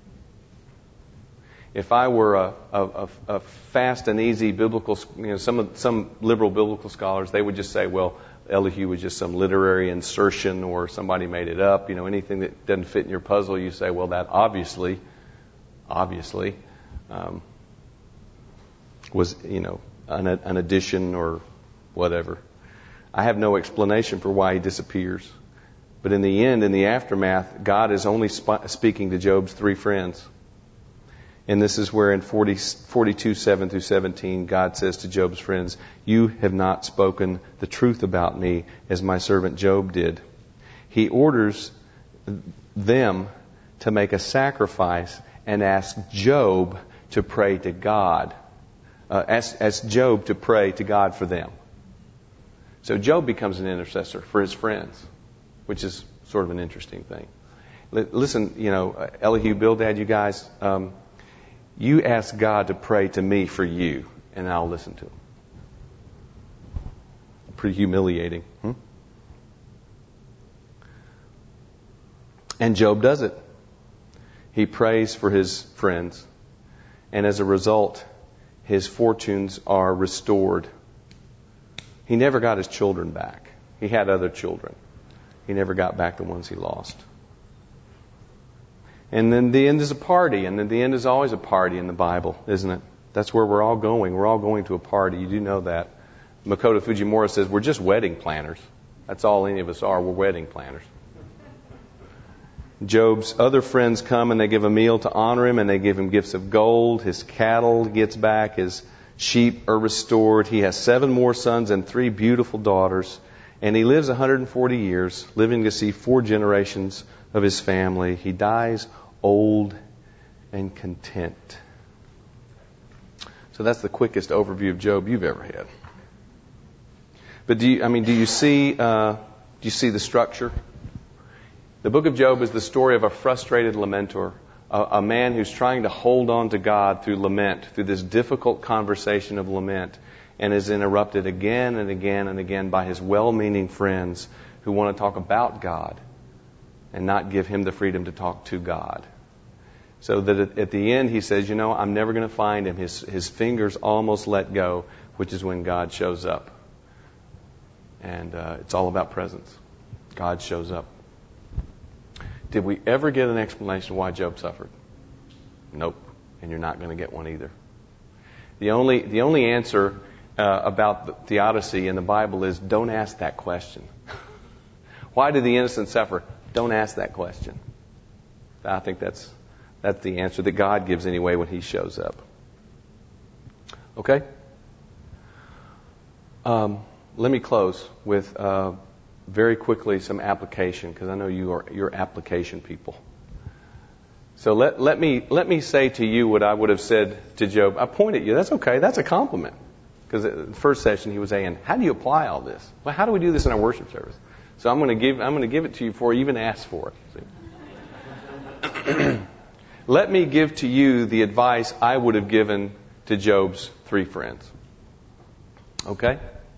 If I were a, a, a fast and easy biblical, you know, some of, some liberal biblical scholars, they would just say, well, Elihu was just some literary insertion or somebody made it up. You know, anything that doesn't fit in your puzzle, you say, well, that obviously, obviously, um, was, you know, an, an addition or whatever. I have no explanation for why he disappears. But in the end, in the aftermath, God is only sp- speaking to Job's three friends. And this is where in forty, forty-two, seven through seventeen, God says to Job's friends, you have not spoken the truth about me as my servant Job did. He orders them to make a sacrifice and ask Job to pray to God. Uh, ask, ask Job to pray to God for them. So Job becomes an intercessor for his friends, which is sort of an interesting thing. L- listen, you know, Elihu, Bildad, you guys, um, you ask God to pray to me for you, and I'll listen to him. Pretty humiliating. Hmm? And Job does it. He prays for his friends, and as a result, his fortunes are restored. He never got his children back. He had other children. He never got back the ones he lost. And then the end is a party, and then the end is always a party in the Bible, isn't it? That's where we're all going. We're all going to a party. You do know that. Makoto Fujimura says we're just wedding planners. That's all any of us are. We're wedding planners. Job's other friends come and they give a meal to honor him, and they give him gifts of gold. His cattle gets back. His sheep are restored. He has seven more sons and three beautiful daughters. And he lives one hundred forty years, living to see four generations of his family. He dies old and content. So that's the quickest overview of Job you've ever had. But do you, I mean, do you see, uh, do you see the structure? The book of Job is the story of a frustrated lamenter, a, a man who's trying to hold on to God through lament, through this difficult conversation of lament, and is interrupted again and again and again by his well-meaning friends who want to talk about God and not give him the freedom to talk to God. So that at the end he says, you know, I'm never going to find him. His, his fingers almost let go, which is when God shows up. And uh, it's all about presence. God shows up. Did we ever get an explanation why Job suffered? Nope. And you're not going to get one either. The only, the only answer uh, about the theodicy in the Bible is don't ask that question. Why do the innocent suffer? Don't ask that question. I think that's that's the answer that God gives anyway when he shows up. Okay? Um, let me close with uh, very quickly some application, because I know you are you're application people. So let let me let me say to you what I would have said to Job. I point at you. That's okay. That's a compliment. Because in the first session he was saying, how do you apply all this? Well, how do we do this in our worship service? So I'm going to give I'm going to give it to you before you even ask for it. Let me give to you the advice I would have given to Job's three friends. Okay?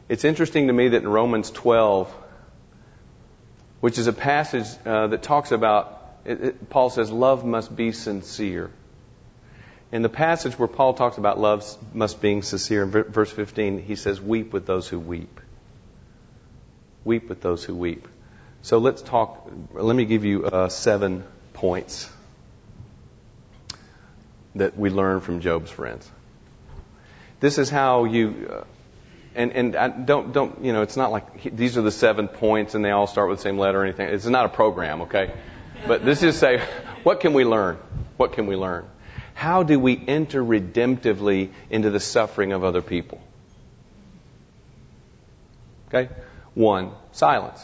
It's interesting to me that in Romans twelve, which is a passage uh, that talks about, it, it, Paul says, love must be sincere. In the passage where Paul talks about love must be sincere, in verse fifteen, he says, weep with those who weep. Weep with those who weep. So let's talk, let me give you uh, seven points that we learn from Job's friends. This is how you, uh, and and I don't don't you know, it's not like he, these are the seven points and they all start with the same letter or anything. It's not a program, okay? But this is say, what can we learn? What can we learn? How do we enter redemptively into the suffering of other people? Okay? One, silence.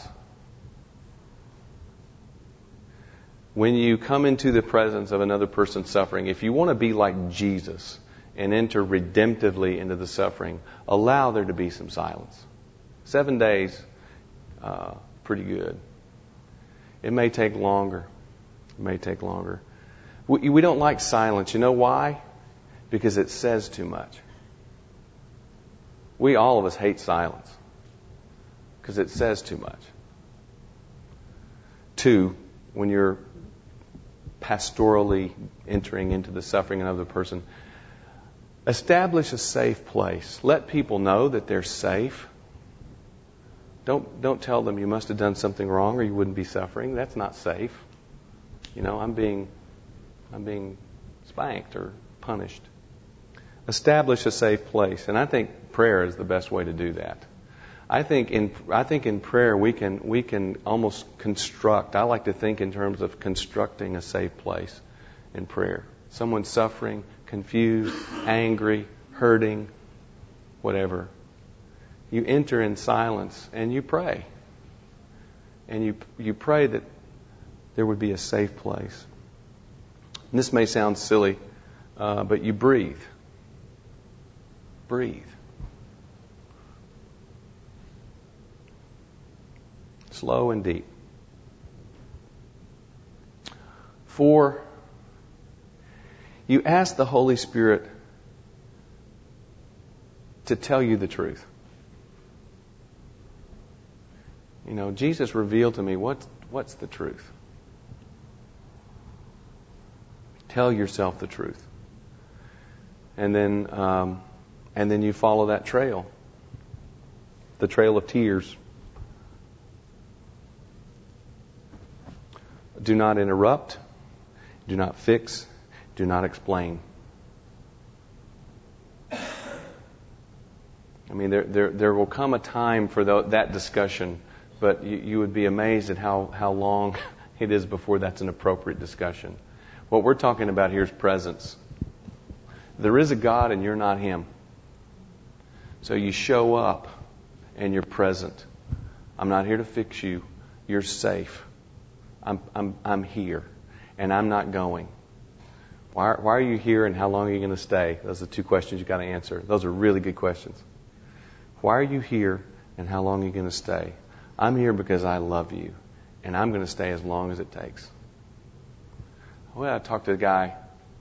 When you come into the presence of another person's suffering, if you want to be like Jesus and enter redemptively into the suffering, allow there to be some silence. Seven days, uh, pretty good. It may take longer. It may take longer. We, we don't like silence. You know why? Because it says too much. We, all of us, hate silence because it says too much. Two, when you're pastorally entering into the suffering of another person, establish a safe place. Let people know that they're safe. Don't don't tell them you must have done something wrong or you wouldn't be suffering. That's not safe. You know, I'm being I'm being spanked or punished. Establish a safe place, and I think prayer is the best way to do that. I think in I think in prayer we can we can almost construct. I like to think in terms of constructing a safe place in prayer. Someone's suffering, confused, angry, hurting, whatever. You enter in silence and you pray. And you you pray that there would be a safe place. And this may sound silly, uh, but you breathe. Breathe. Slow and deep. Four, you ask the Holy Spirit to tell you the truth. You know, Jesus revealed to me what what's the truth. Tell yourself the truth, and then um, and then you follow that trail, the trail of tears. Do not interrupt. Do not fix. Do not explain. I mean, there there there will come a time for the, that discussion, but you, you would be amazed at how, how long it is before that's an appropriate discussion. What we're talking about here is presence. There is a God and you're not Him. So you show up and you're present. I'm not here to fix you. You're safe. I'm I'm I'm here, and I'm not going. Why why are you here, and how long are you going to stay? Those are the two questions you got to answer. Those are really good questions. Why are you here, and how long are you going to stay? I'm here because I love you, and I'm going to stay as long as it takes. Well, I talked to a guy.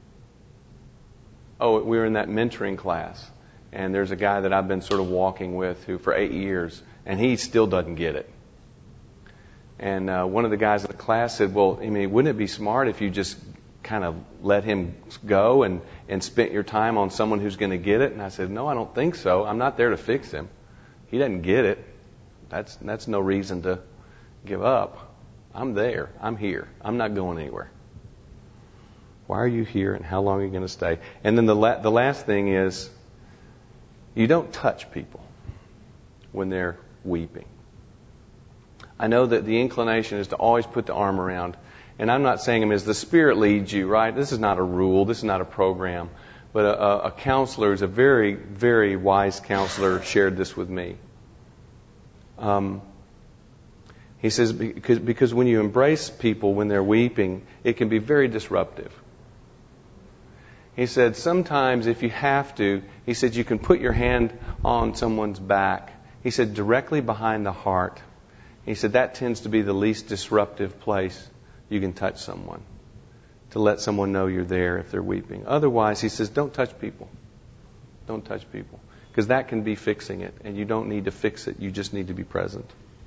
Oh, we were in that mentoring class, and there's a guy that I've been sort of walking with who for eight years, and he still doesn't get it. And uh, one of the guys in the class said, well, I mean, wouldn't it be smart if you just kind of let him go and, and spent your time on someone who's going to get it? And I said, no, I don't think so. I'm not there to fix him. He doesn't get it. That's that's no reason to give up. I'm there. I'm here. I'm not going anywhere. Why are you here, and how long are you going to stay? And then the la- the last thing is, you don't touch people when they're weeping. I know that the inclination is to always put the arm around. And I'm not saying them as the Spirit leads you, right? This is not a rule. This is not a program. But a, a counselor is a very, very wise counselor shared this with me. Um, he says, because, because when you embrace people when they're weeping, it can be very disruptive. He said, sometimes if you have to, he said, you can put your hand on someone's back. He said, directly behind the heart. He said that tends to be the least disruptive place you can touch someone, to let someone know you're there if they're weeping. Otherwise, he says, don't touch people. Don't touch people. Because that can be fixing it, and you don't need to fix it. You just need to be present.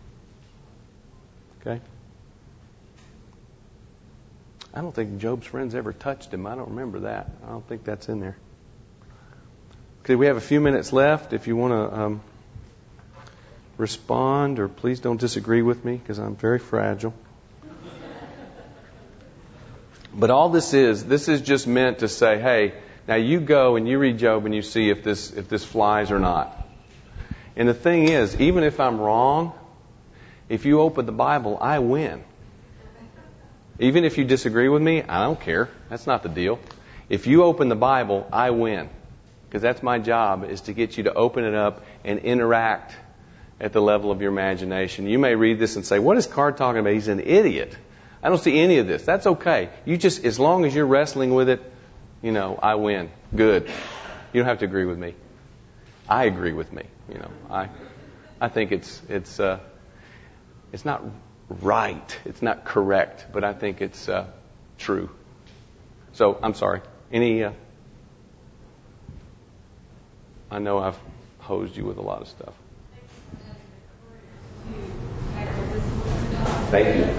Okay? I don't think Job's friends ever touched him. I don't remember that. I don't think that's in there. Okay, we have a few minutes left. If you want to um, respond, or please don't disagree with me, because I'm very fragile. But all this is, this is just meant to say, hey, now you go and you read Job and you see if this if this flies or not. And the thing is, even if I'm wrong, if you open the Bible, I win. Even if you disagree with me, I don't care. That's not the deal. If you open the Bible, I win. Because that's my job, is to get you to open it up and interact at the level of your imagination. You may read this and say, what is Card talking about? He's an idiot. I don't see any of this. That's okay. You just, as long as you're wrestling with it, you know, I win. Good. You don't have to agree with me. I agree with me. You know, I, I think it's, it's, uh, it's not right. It's not correct, but I think it's uh, true. So, I'm sorry. Any, uh, I know I've hosed you with a lot of stuff. Thank you.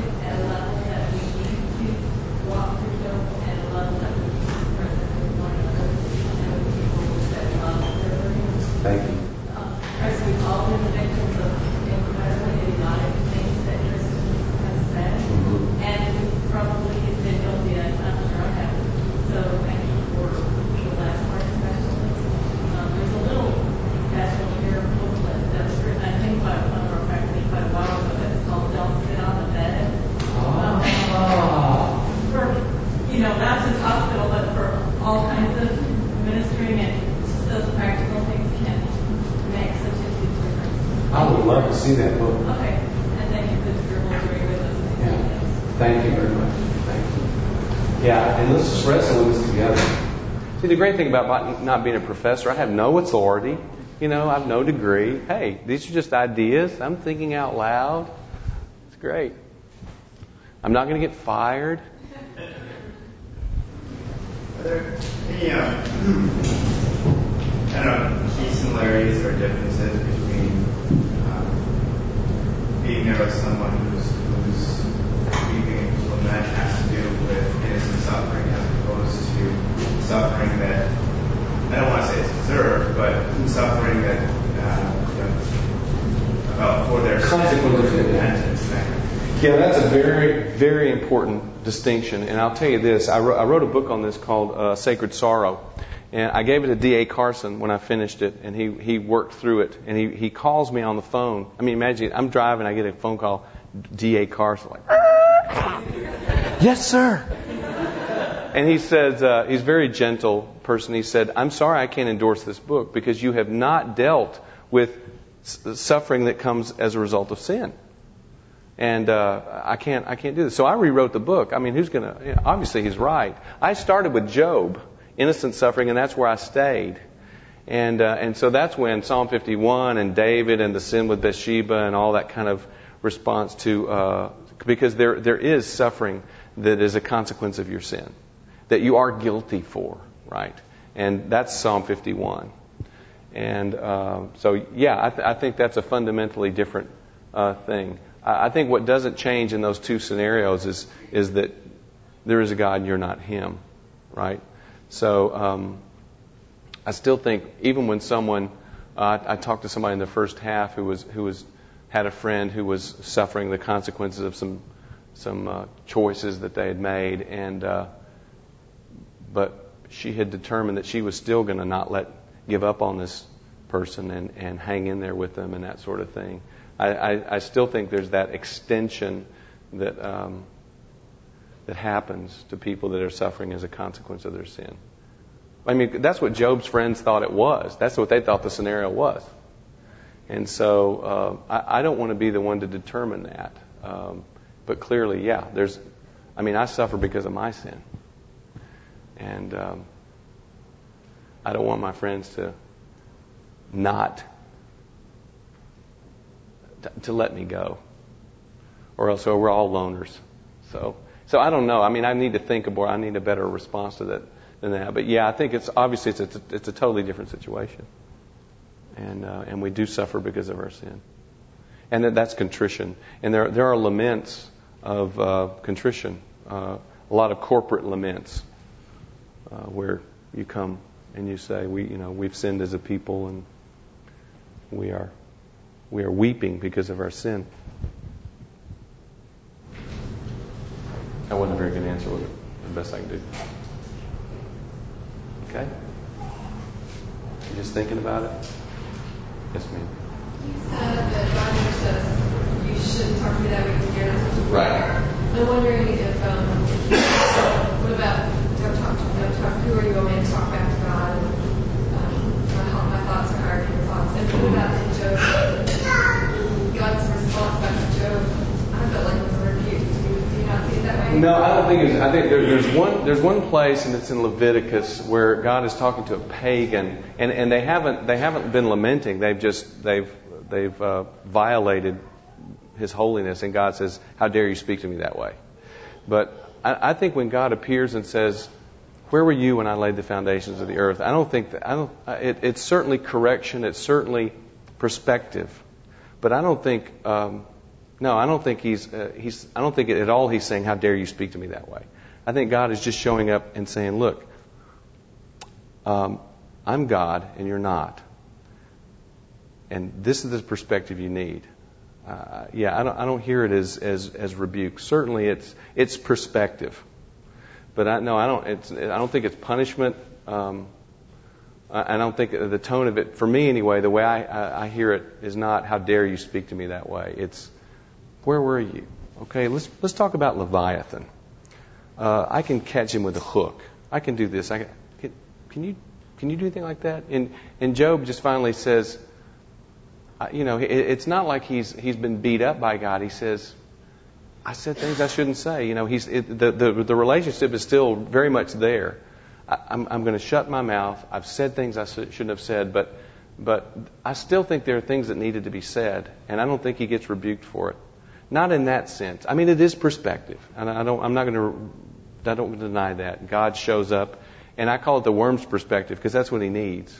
Thank you. Christ, we've all been the victims of incredibly idiotic things that Christians have said, mm-hmm. and we've probably been guilty of. I'm sure I have. So thank you for the last part, especially. Um, there's a little passage here booklet that was written, I think, by one of our faculty quite a while ago. That's called "Don't Sit on the Bed." Um, oh. For, you know, not just hospital, but for all kinds of ministering and just those practical things. I would love to see that book. Okay. And thank you for your library with us. Yeah. Thank you very much. Thank you. Yeah, and let's just wrestle with this together. See, the great thing about not being a professor, I have no authority. You know, I have no degree. Hey, these are just ideas. I'm thinking out loud. It's great. I'm not going to get fired. Are there any uh, kind of key similarities or differences between being there with someone who's, who's weeping when that has to do with innocent suffering as opposed to suffering that, I don't want to say it's deserved, but suffering that, uh, you know, about for their consequences of repentance. Yeah, that's a very, very important distinction. And I'll tell you this, I wrote, I wrote a book on this called uh, Sacred Sorrow. And I gave it to D A Carson when I finished it, and he, he worked through it. And he, he calls me on the phone. I mean, imagine, I'm driving, I get a phone call, D A Carson, like, yes, sir. And he says, uh, he's a very gentle person. He said, I'm sorry I can't endorse this book because you have not dealt with s- suffering that comes as a result of sin. And uh, I can't I can't do this. So I rewrote the book. I mean, who's going to, you know, obviously he's right. I started with Job. Innocent suffering, and that's where I stayed. And uh, and so that's when Psalm fifty-one and David and the sin with Bathsheba and all that kind of response to, uh, because there there is suffering that is a consequence of your sin, that you are guilty for, right? And that's Psalm fifty-one. And uh, so, yeah, I, th- I think that's a fundamentally different uh, thing. I, I think what doesn't change in those two scenarios is is that there is a God and you're not Him, right? So um, I still think even when someone, uh, I talked to somebody in the first half who was who was had a friend who was suffering the consequences of some some uh, choices that they had made, and uh, but she had determined that she was still going to not let give up on this person and, and hang in there with them and that sort of thing. I, I, I still think there's that extension that. Um, that happens to people that are suffering as a consequence of their sin. I mean, that's what Job's friends thought it was. That's what they thought the scenario was. And so uh, I, I don't want to be the one to determine that. Um, but clearly, yeah, there's, I mean, I suffer because of my sin. And um, I don't want my friends to not, to, to let me go. Or else so we're all loners. So... So I don't know. I mean, I need to think about. I need a better response to that than that. But yeah, I think it's obviously it's a, it's a totally different situation. And uh, and we do suffer because of our sin. And that, that's contrition. And there there are laments of uh, contrition, uh, a lot of corporate laments, uh, where you come and you say, we you know we've sinned as a people, and we are we are weeping because of our sin. That wasn't a very good answer, was it? The best I can do. Okay? You just thinking about it? Yes, ma'am. You said that God never says you shouldn't talk to me that way because you're not supposed to. Right. I'm wondering if, um, what about don't talk to don't talk. Who are you going to talk back to God? And, um, my, my thoughts are higher than your thoughts. And what about in Job? God's response back to Job, I felt like it was a rebuke. Do you, do you not see it that way? No, I don't think it's. I think there, there's one. There's one place, and it's in Leviticus, where God is talking to a pagan, and, and they haven't they haven't been lamenting. They've just they've they've uh, violated His holiness, and God says, "How dare you speak to me that way?" But I, I think when God appears and says, "Where were you when I laid the foundations of the earth?" I don't think that. I don't. It, it's certainly correction. It's certainly perspective, but I don't think. Um, No, I don't think he's, uh, he's, I don't think at all he's saying, how dare you speak to me that way. I think God is just showing up and saying, look, um, I'm God and you're not. And this is the perspective you need. Uh, yeah, I don't, I don't hear it as, as, as rebuke. Certainly it's, it's perspective. But I, no, I don't, it's, I don't think it's punishment. Um, I, I don't think the tone of it, for me anyway, the way I, I, I hear it is not, how dare you speak to me that way. It's, where were you? Okay, let's let's talk about Leviathan. Uh, I can catch him with a hook. I can do this. I can, can, can you can you do anything like that? And and Job just finally says, uh, you know, it, it's not like he's he's been beat up by God. He says, I said things I shouldn't say. You know, he's it, the the the relationship is still very much there. I, I'm I'm going to shut my mouth. I've said things I shouldn't have said, but but I still think there are things that needed to be said, and I don't think he gets rebuked for it. Not in that sense. I mean, it is perspective, and I don't. I'm not going to. I don't deny that. God shows up, and I call it the worm's perspective because that's what he needs.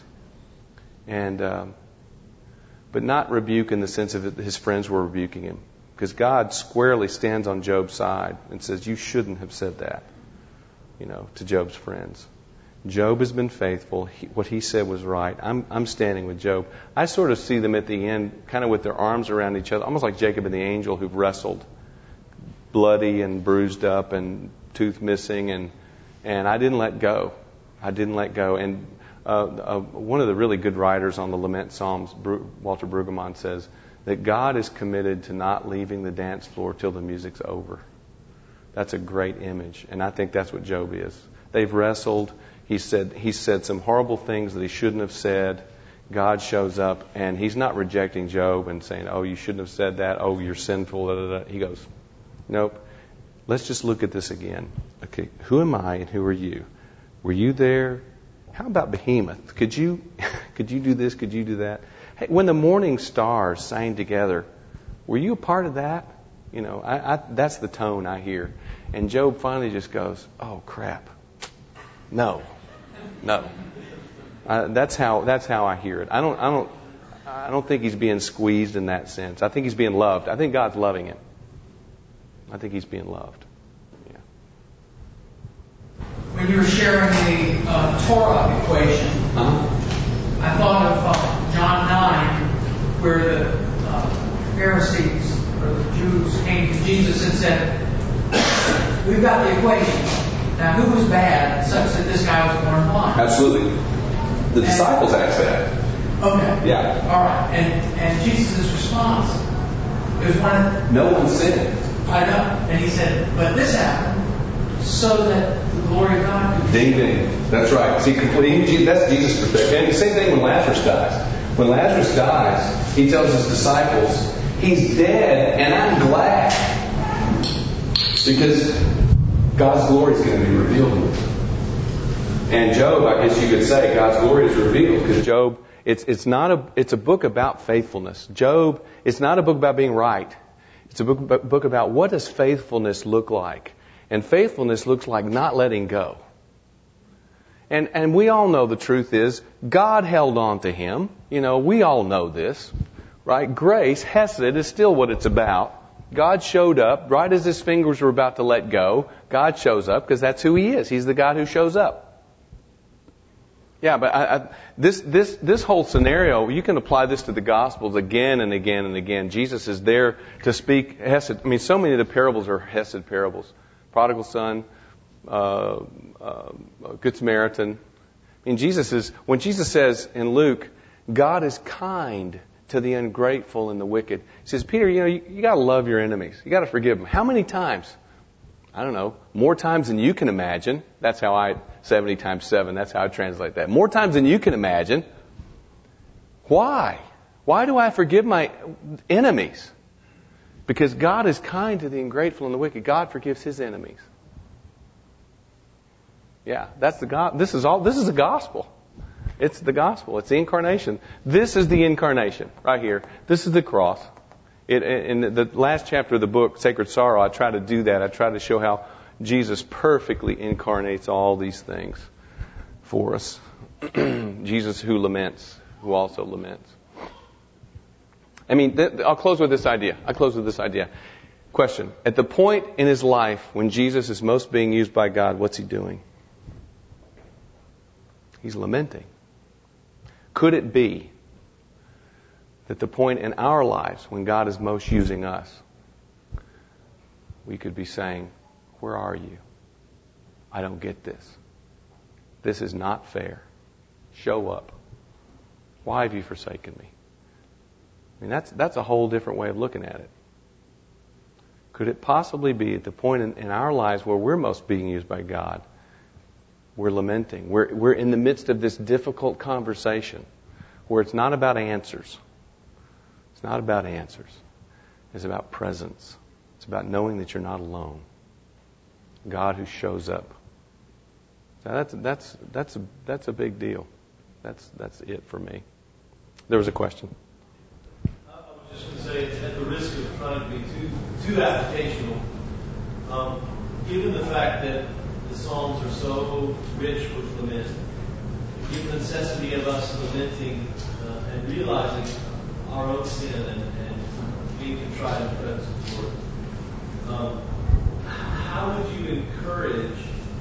And, um, but not rebuke in the sense of his friends were rebuking him, because God squarely stands on Job's side and says, "You shouldn't have said that," you know, to Job's friends. Job has been faithful. He, what he said was right. I'm, I'm standing with Job. I sort of see them at the end, kind of with their arms around each other, almost like Jacob and the angel who've wrestled, bloody and bruised up and tooth missing, and and I didn't let go. I didn't let go. And uh, uh, one of the really good writers on the Lament Psalms, Bru- Walter Brueggemann, says that God is committed to not leaving the dance floor till the music's over. That's a great image, and I think that's what Job is. They've wrestled. He said he said some horrible things that he shouldn't have said. God shows up, and he's not rejecting Job and saying, "Oh, you shouldn't have said that. Oh, you're sinful." Da, da, da. He goes, "Nope. Let's just look at this again. Okay, who am I and who are you? Were you there? How about Behemoth? Could you could you do this? Could you do that? Hey, when the morning stars sang together, were you a part of that? You know, I, I, that's the tone I hear." And Job finally just goes, "Oh crap, no." No, uh, that's how that's how I hear it. I don't I don't I don't think he's being squeezed in that sense. I think he's being loved. I think God's loving him. I think he's being loved. Yeah. When you were sharing the uh, Torah equation, Uh-huh. I thought of uh, John nine, where the uh, Pharisees or the Jews came to Jesus and said, "We've got the equation. Now, who was bad such that this guy was born blind?" Absolutely. The and, disciples asked that. Okay. Yeah. All right. And and Jesus' response is one. No one sinned. I know. And he said, "But this happened so that the glory of God could." Ding ding. That's right. See, completely. That's Jesus' perspective. And the same thing when Lazarus dies. When Lazarus dies, he tells his disciples, "He's dead, and I'm glad because God's glory is going to be revealed." And Job, I guess you could say, God's glory is revealed because Job, it's it's not a it's a book about faithfulness. Job, it's not a book about being right. It's a book book about what does faithfulness look like, and faithfulness looks like not letting go. And, and we all know the truth is God held on to him. You know, we all know this, right? Grace, Hesed, is still what it's about. God showed up right as his fingers were about to let go. God shows up because that's who he is. He's the God who shows up. Yeah, but I, I, this this this whole scenario, you can apply this to the Gospels again and again and again. Jesus is there to speak Hesed. I mean, so many of the parables are Hesed parables. Prodigal son, uh, uh, Good Samaritan. I mean, Jesus is, when Jesus says in Luke, God is kind to the ungrateful and the wicked. He says, Peter, you know, you, you got to love your enemies. You got to forgive them. How many times? I don't know, more times than you can imagine. That's how I, seventy times seven, that's how I translate that. More times than you can imagine. Why? Why do I forgive my enemies? Because God is kind to the ungrateful and the wicked. God forgives his enemies. Yeah, that's the God. This is all, this is the gospel. It's the gospel. It's the incarnation. This is the incarnation right here. This is the cross. It, in the last chapter of the book, Sacred Sorrow, I try to do that. I try to show how Jesus perfectly incarnates all these things for us. Jesus who laments, who also laments. I mean, th- I'll close with this idea. I'll close with this idea. Question. At the point in his life when Jesus is most being used by God, what's he doing? He's lamenting. Could it be that the point in our lives when God is most using us, we could be saying, where are you? I don't get this. This is not fair. Show up. Why have you forsaken me? I mean, that's that's a whole different way of looking at it. Could it possibly be at the point in, in our lives where we're most being used by God, we're lamenting. We're we're in the midst of this difficult conversation where it's not about answers. It's not about answers. It's about presence. It's about knowing that you're not alone. God who shows up. So that's that's that's a that's a big deal. That's that's it for me. There was a question. I was just going to say, at the risk of trying to be too too applicational, um, given the fact that the Psalms are so rich with lament, given the necessity of us lamenting uh, and realizing our own sin and, and being contrite in the presence of the Lord, um, how would you encourage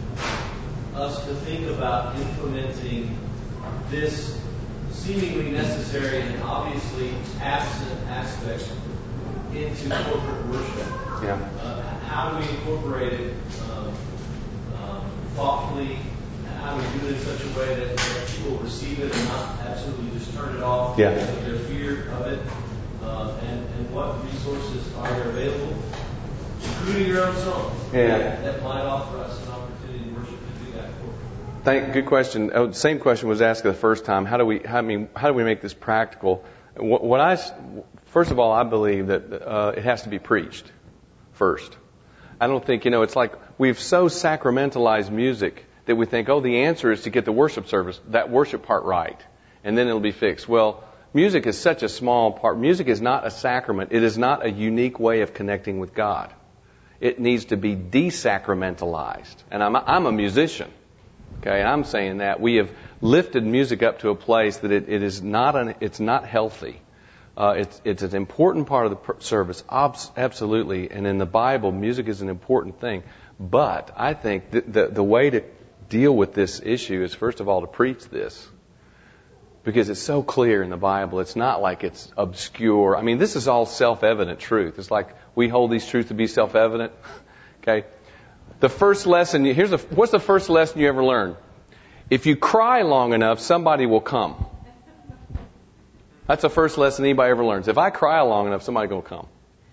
us to think about implementing this seemingly necessary and obviously absent aspect into corporate worship? Yeah. Uh, how do we incorporate it um, um, thoughtfully? How do we do it in such a way that, that people receive it and not absolutely just turn it off Yeah. because of their fear of it? Uh, and, and what resources are there available, including your own songs, Yeah. that, that might offer us an opportunity to worship and do that for? Thank, good question. Oh, same question was asked the first time. How do we? How, I mean, how do we make this practical? What, what I first of all, I believe that uh, it has to be preached first. I don't think you know. It's like we've so sacramentalized music that we think, oh, the answer is to get the worship service, that worship part right, and then it'll be fixed. Well, music is such a small part. Music is not a sacrament. It is not a unique way of connecting with God. It needs to be desacramentalized. And I'm a, I'm a musician. Okay, and I'm saying that we have lifted music up to a place that it, it is not an, it's not healthy. Uh, it's it's an important part of the per- service, Obs- absolutely. And in the Bible, music is an important thing. But I think the, the the way to deal with this issue is first of all to preach this, because it's so clear in the Bible. It's not like it's obscure. I mean, this is all self-evident truth. It's like we hold these truths to be self-evident. Okay. The first lesson, here's the, what's the first lesson you ever learned? If you cry long enough, somebody will come. That's the first lesson anybody ever learns. If I cry long enough, somebody will come.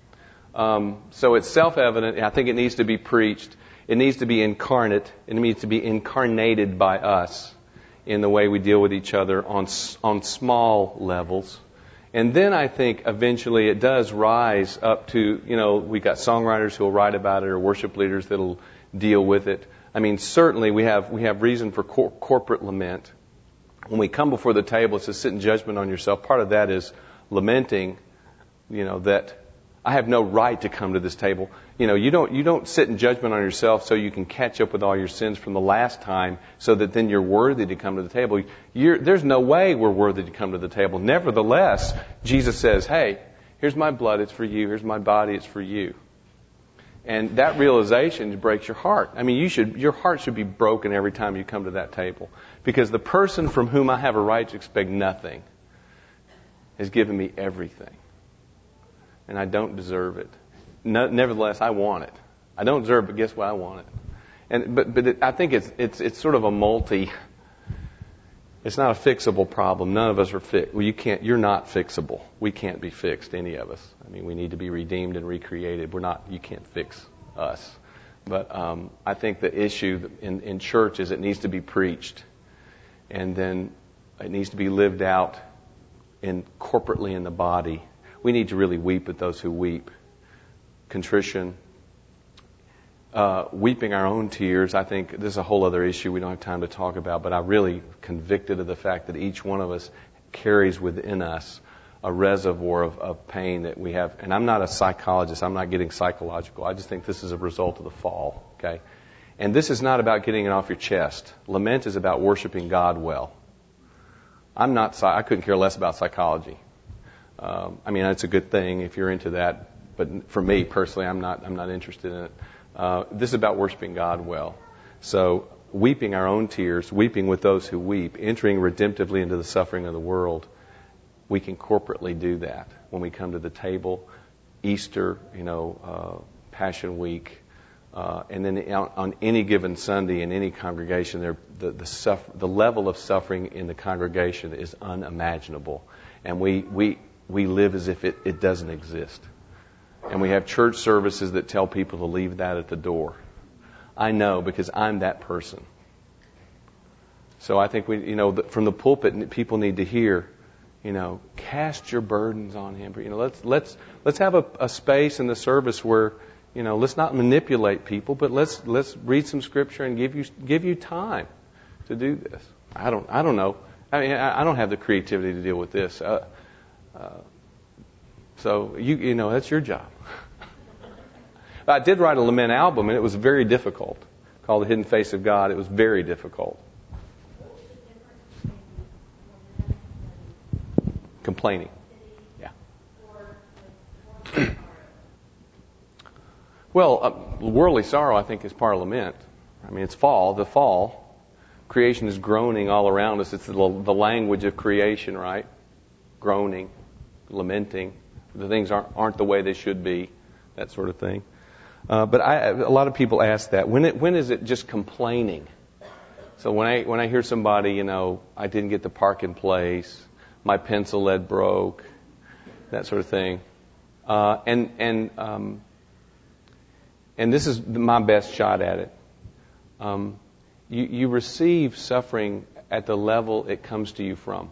Um, so it's self-evident. I think it needs to be preached. It needs to be incarnate. It needs to be incarnated by us in the way we deal with each other on on small levels. And then I think eventually it does rise up to, you know, we've got songwriters who will write about it or worship leaders that will deal with it. I mean, certainly we have we have reason for cor- corporate lament. When we come before the table, it's to sit in judgment on yourself. Part of that is lamenting, you know, that I have no right to come to this table. You know, you don't you don't sit in judgment on yourself so you can catch up with all your sins from the last time so that then you're worthy to come to the table. You're, there's no way we're worthy to come to the table. Nevertheless, Jesus says, hey, here's my blood, it's for you. Here's my body, it's for you. And that realization breaks your heart. I mean, you should your heart should be broken every time you come to that table. Because the person from whom I have a right to expect nothing has given me everything. And I don't deserve it. No, nevertheless, I want it. I don't deserve it, but guess what? I want it. And but but it, I think it's it's it's sort of a multi. It's not a fixable problem. None of us are fixed. Well, you can't. You're not fixable. We can't be fixed. Any of us. I mean, we need to be redeemed and recreated. We're not. You can't fix us. But um, I think the issue in in church is it needs to be preached, and then it needs to be lived out in corporately in the body. We need to really weep with those who weep. Contrition, uh, weeping our own tears. I think this is a whole other issue we don't have time to talk about, but I'm really convicted of the fact that each one of us carries within us a reservoir of, of pain that we have. And I'm not a psychologist. I'm not getting psychological. I just think this is a result of the fall. Okay, and this is not about getting it off your chest. Lament is about worshiping God well. I'm not. I couldn't care less about psychology. Um, I mean, it's a good thing if you're into that. But for me personally, I'm not. I'm not interested in it. Uh, this is about worshiping God well. So weeping our own tears, weeping with those who weep, entering redemptively into the suffering of the world. We can corporately do that when we come to the table. Easter, you know, uh, Passion Week, uh, and then on, on any given Sunday in any congregation, there the the, suffer, the level of suffering in the congregation is unimaginable, and we we we live as if it, it doesn't exist. And we have church services that tell people to leave that at the door. I know because I'm that person. So I think we, you know, from the pulpit, people need to hear, you know, cast your burdens on Him. You know, let's let's let's have a, a space in the service where, you know, let's not manipulate people, but let's let's read some scripture and give you give you time to do this. I don't I don't know. I mean, I, I don't have the creativity to deal with this. Uh, uh, So, you you know, that's your job. I did write a lament album, and it was very difficult, called The Hidden Face of God. It was very difficult. Complaining. Yeah. Well, uh, worldly sorrow, I think, is part of lament. I mean, it's fall. The fall. Creation is groaning all around us. It's the, the language of creation, right? Groaning, lamenting. The things aren't, aren't the way they should be, that sort of thing. Uh, but I, a lot of people ask that. When it, when is it just complaining? So when I when I hear somebody, you know, I didn't get the parking place, my pencil lead broke, that sort of thing, uh, and and um, and this is my best shot at it. Um, you you receive suffering at the level it comes to you from.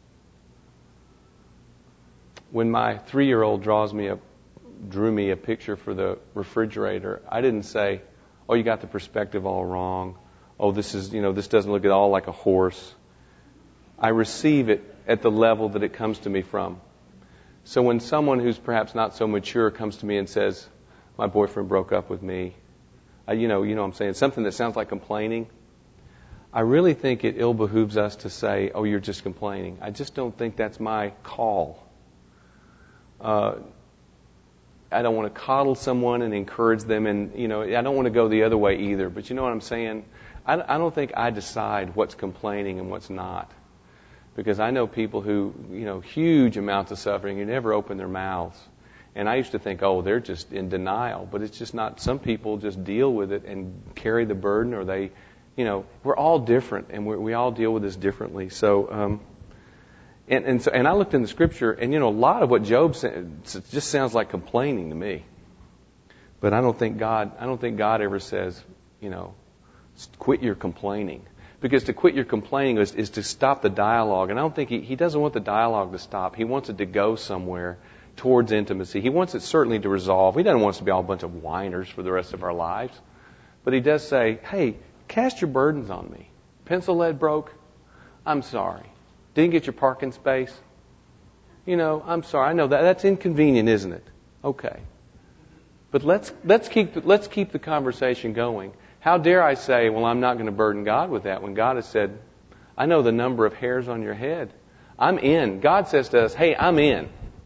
When my three-year-old draws me a, drew me a picture for the refrigerator, I didn't say, "Oh, you got the perspective all wrong. Oh, this is, you know, this doesn't look at all like a horse." I receive it at the level that it comes to me from. So when someone who's perhaps not so mature comes to me and says, "My boyfriend broke up with me," I, you know, you know, what I'm saying something that sounds like complaining. I really think it ill behooves us to say, "Oh, you're just complaining." I just don't think that's my call. Uh, I don't want to coddle someone and encourage them, and you know, I don't want to go the other way either. But you know what I'm saying? I, I don't think I decide what's complaining and what's not, because I know people who, you know, huge amounts of suffering, who never open their mouths, and I used to think, oh, they're just in denial, but it's just not. Some people just deal with it and carry the burden, or they, you know, we're all different, and we're, we all deal with this differently. So. Um, And, and so, and I looked in the scripture, and you know, a lot of what Job said just sounds like complaining to me. But I don't think God, I don't think God ever says, you know, quit your complaining, because to quit your complaining is, is to stop the dialogue. And I don't think he, he doesn't want the dialogue to stop. He wants it to go somewhere towards intimacy. He wants it certainly to resolve. He doesn't want us to be all a bunch of whiners for the rest of our lives. But he does say, "Hey, cast your burdens on me. Pencil lead broke. I'm sorry. Didn't get your parking space. You know, I'm sorry. I know that. That's inconvenient, isn't it? Okay. But let's let's keep the, let's keep the conversation going. How dare I say, well, I'm not going to burden God with that when God has said, I know the number of hairs on your head. I'm in. God says to us, hey, I'm in.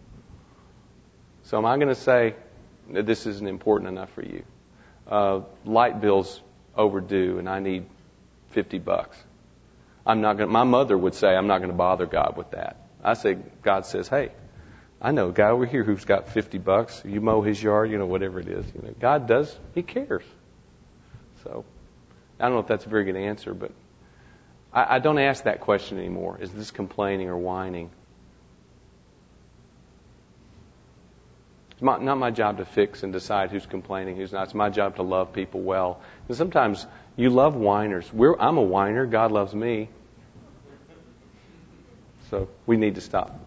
So am I going to say, this isn't important enough for you? Uh, light bill's overdue and I need fifty bucks. I'm not going. My mother would say, I'm not going to bother God with that. I say, God says, hey, I know a guy over here who's got fifty bucks. You mow his yard, you know, whatever it is. You know, God does. He cares. So I don't know if that's a very good answer, but I, I don't ask that question anymore. Is this complaining or whining? It's my, not my job to fix and decide who's complaining, who's not. It's my job to love people well. And sometimes you love whiners. We're, I'm a whiner. God loves me. So we need to stop.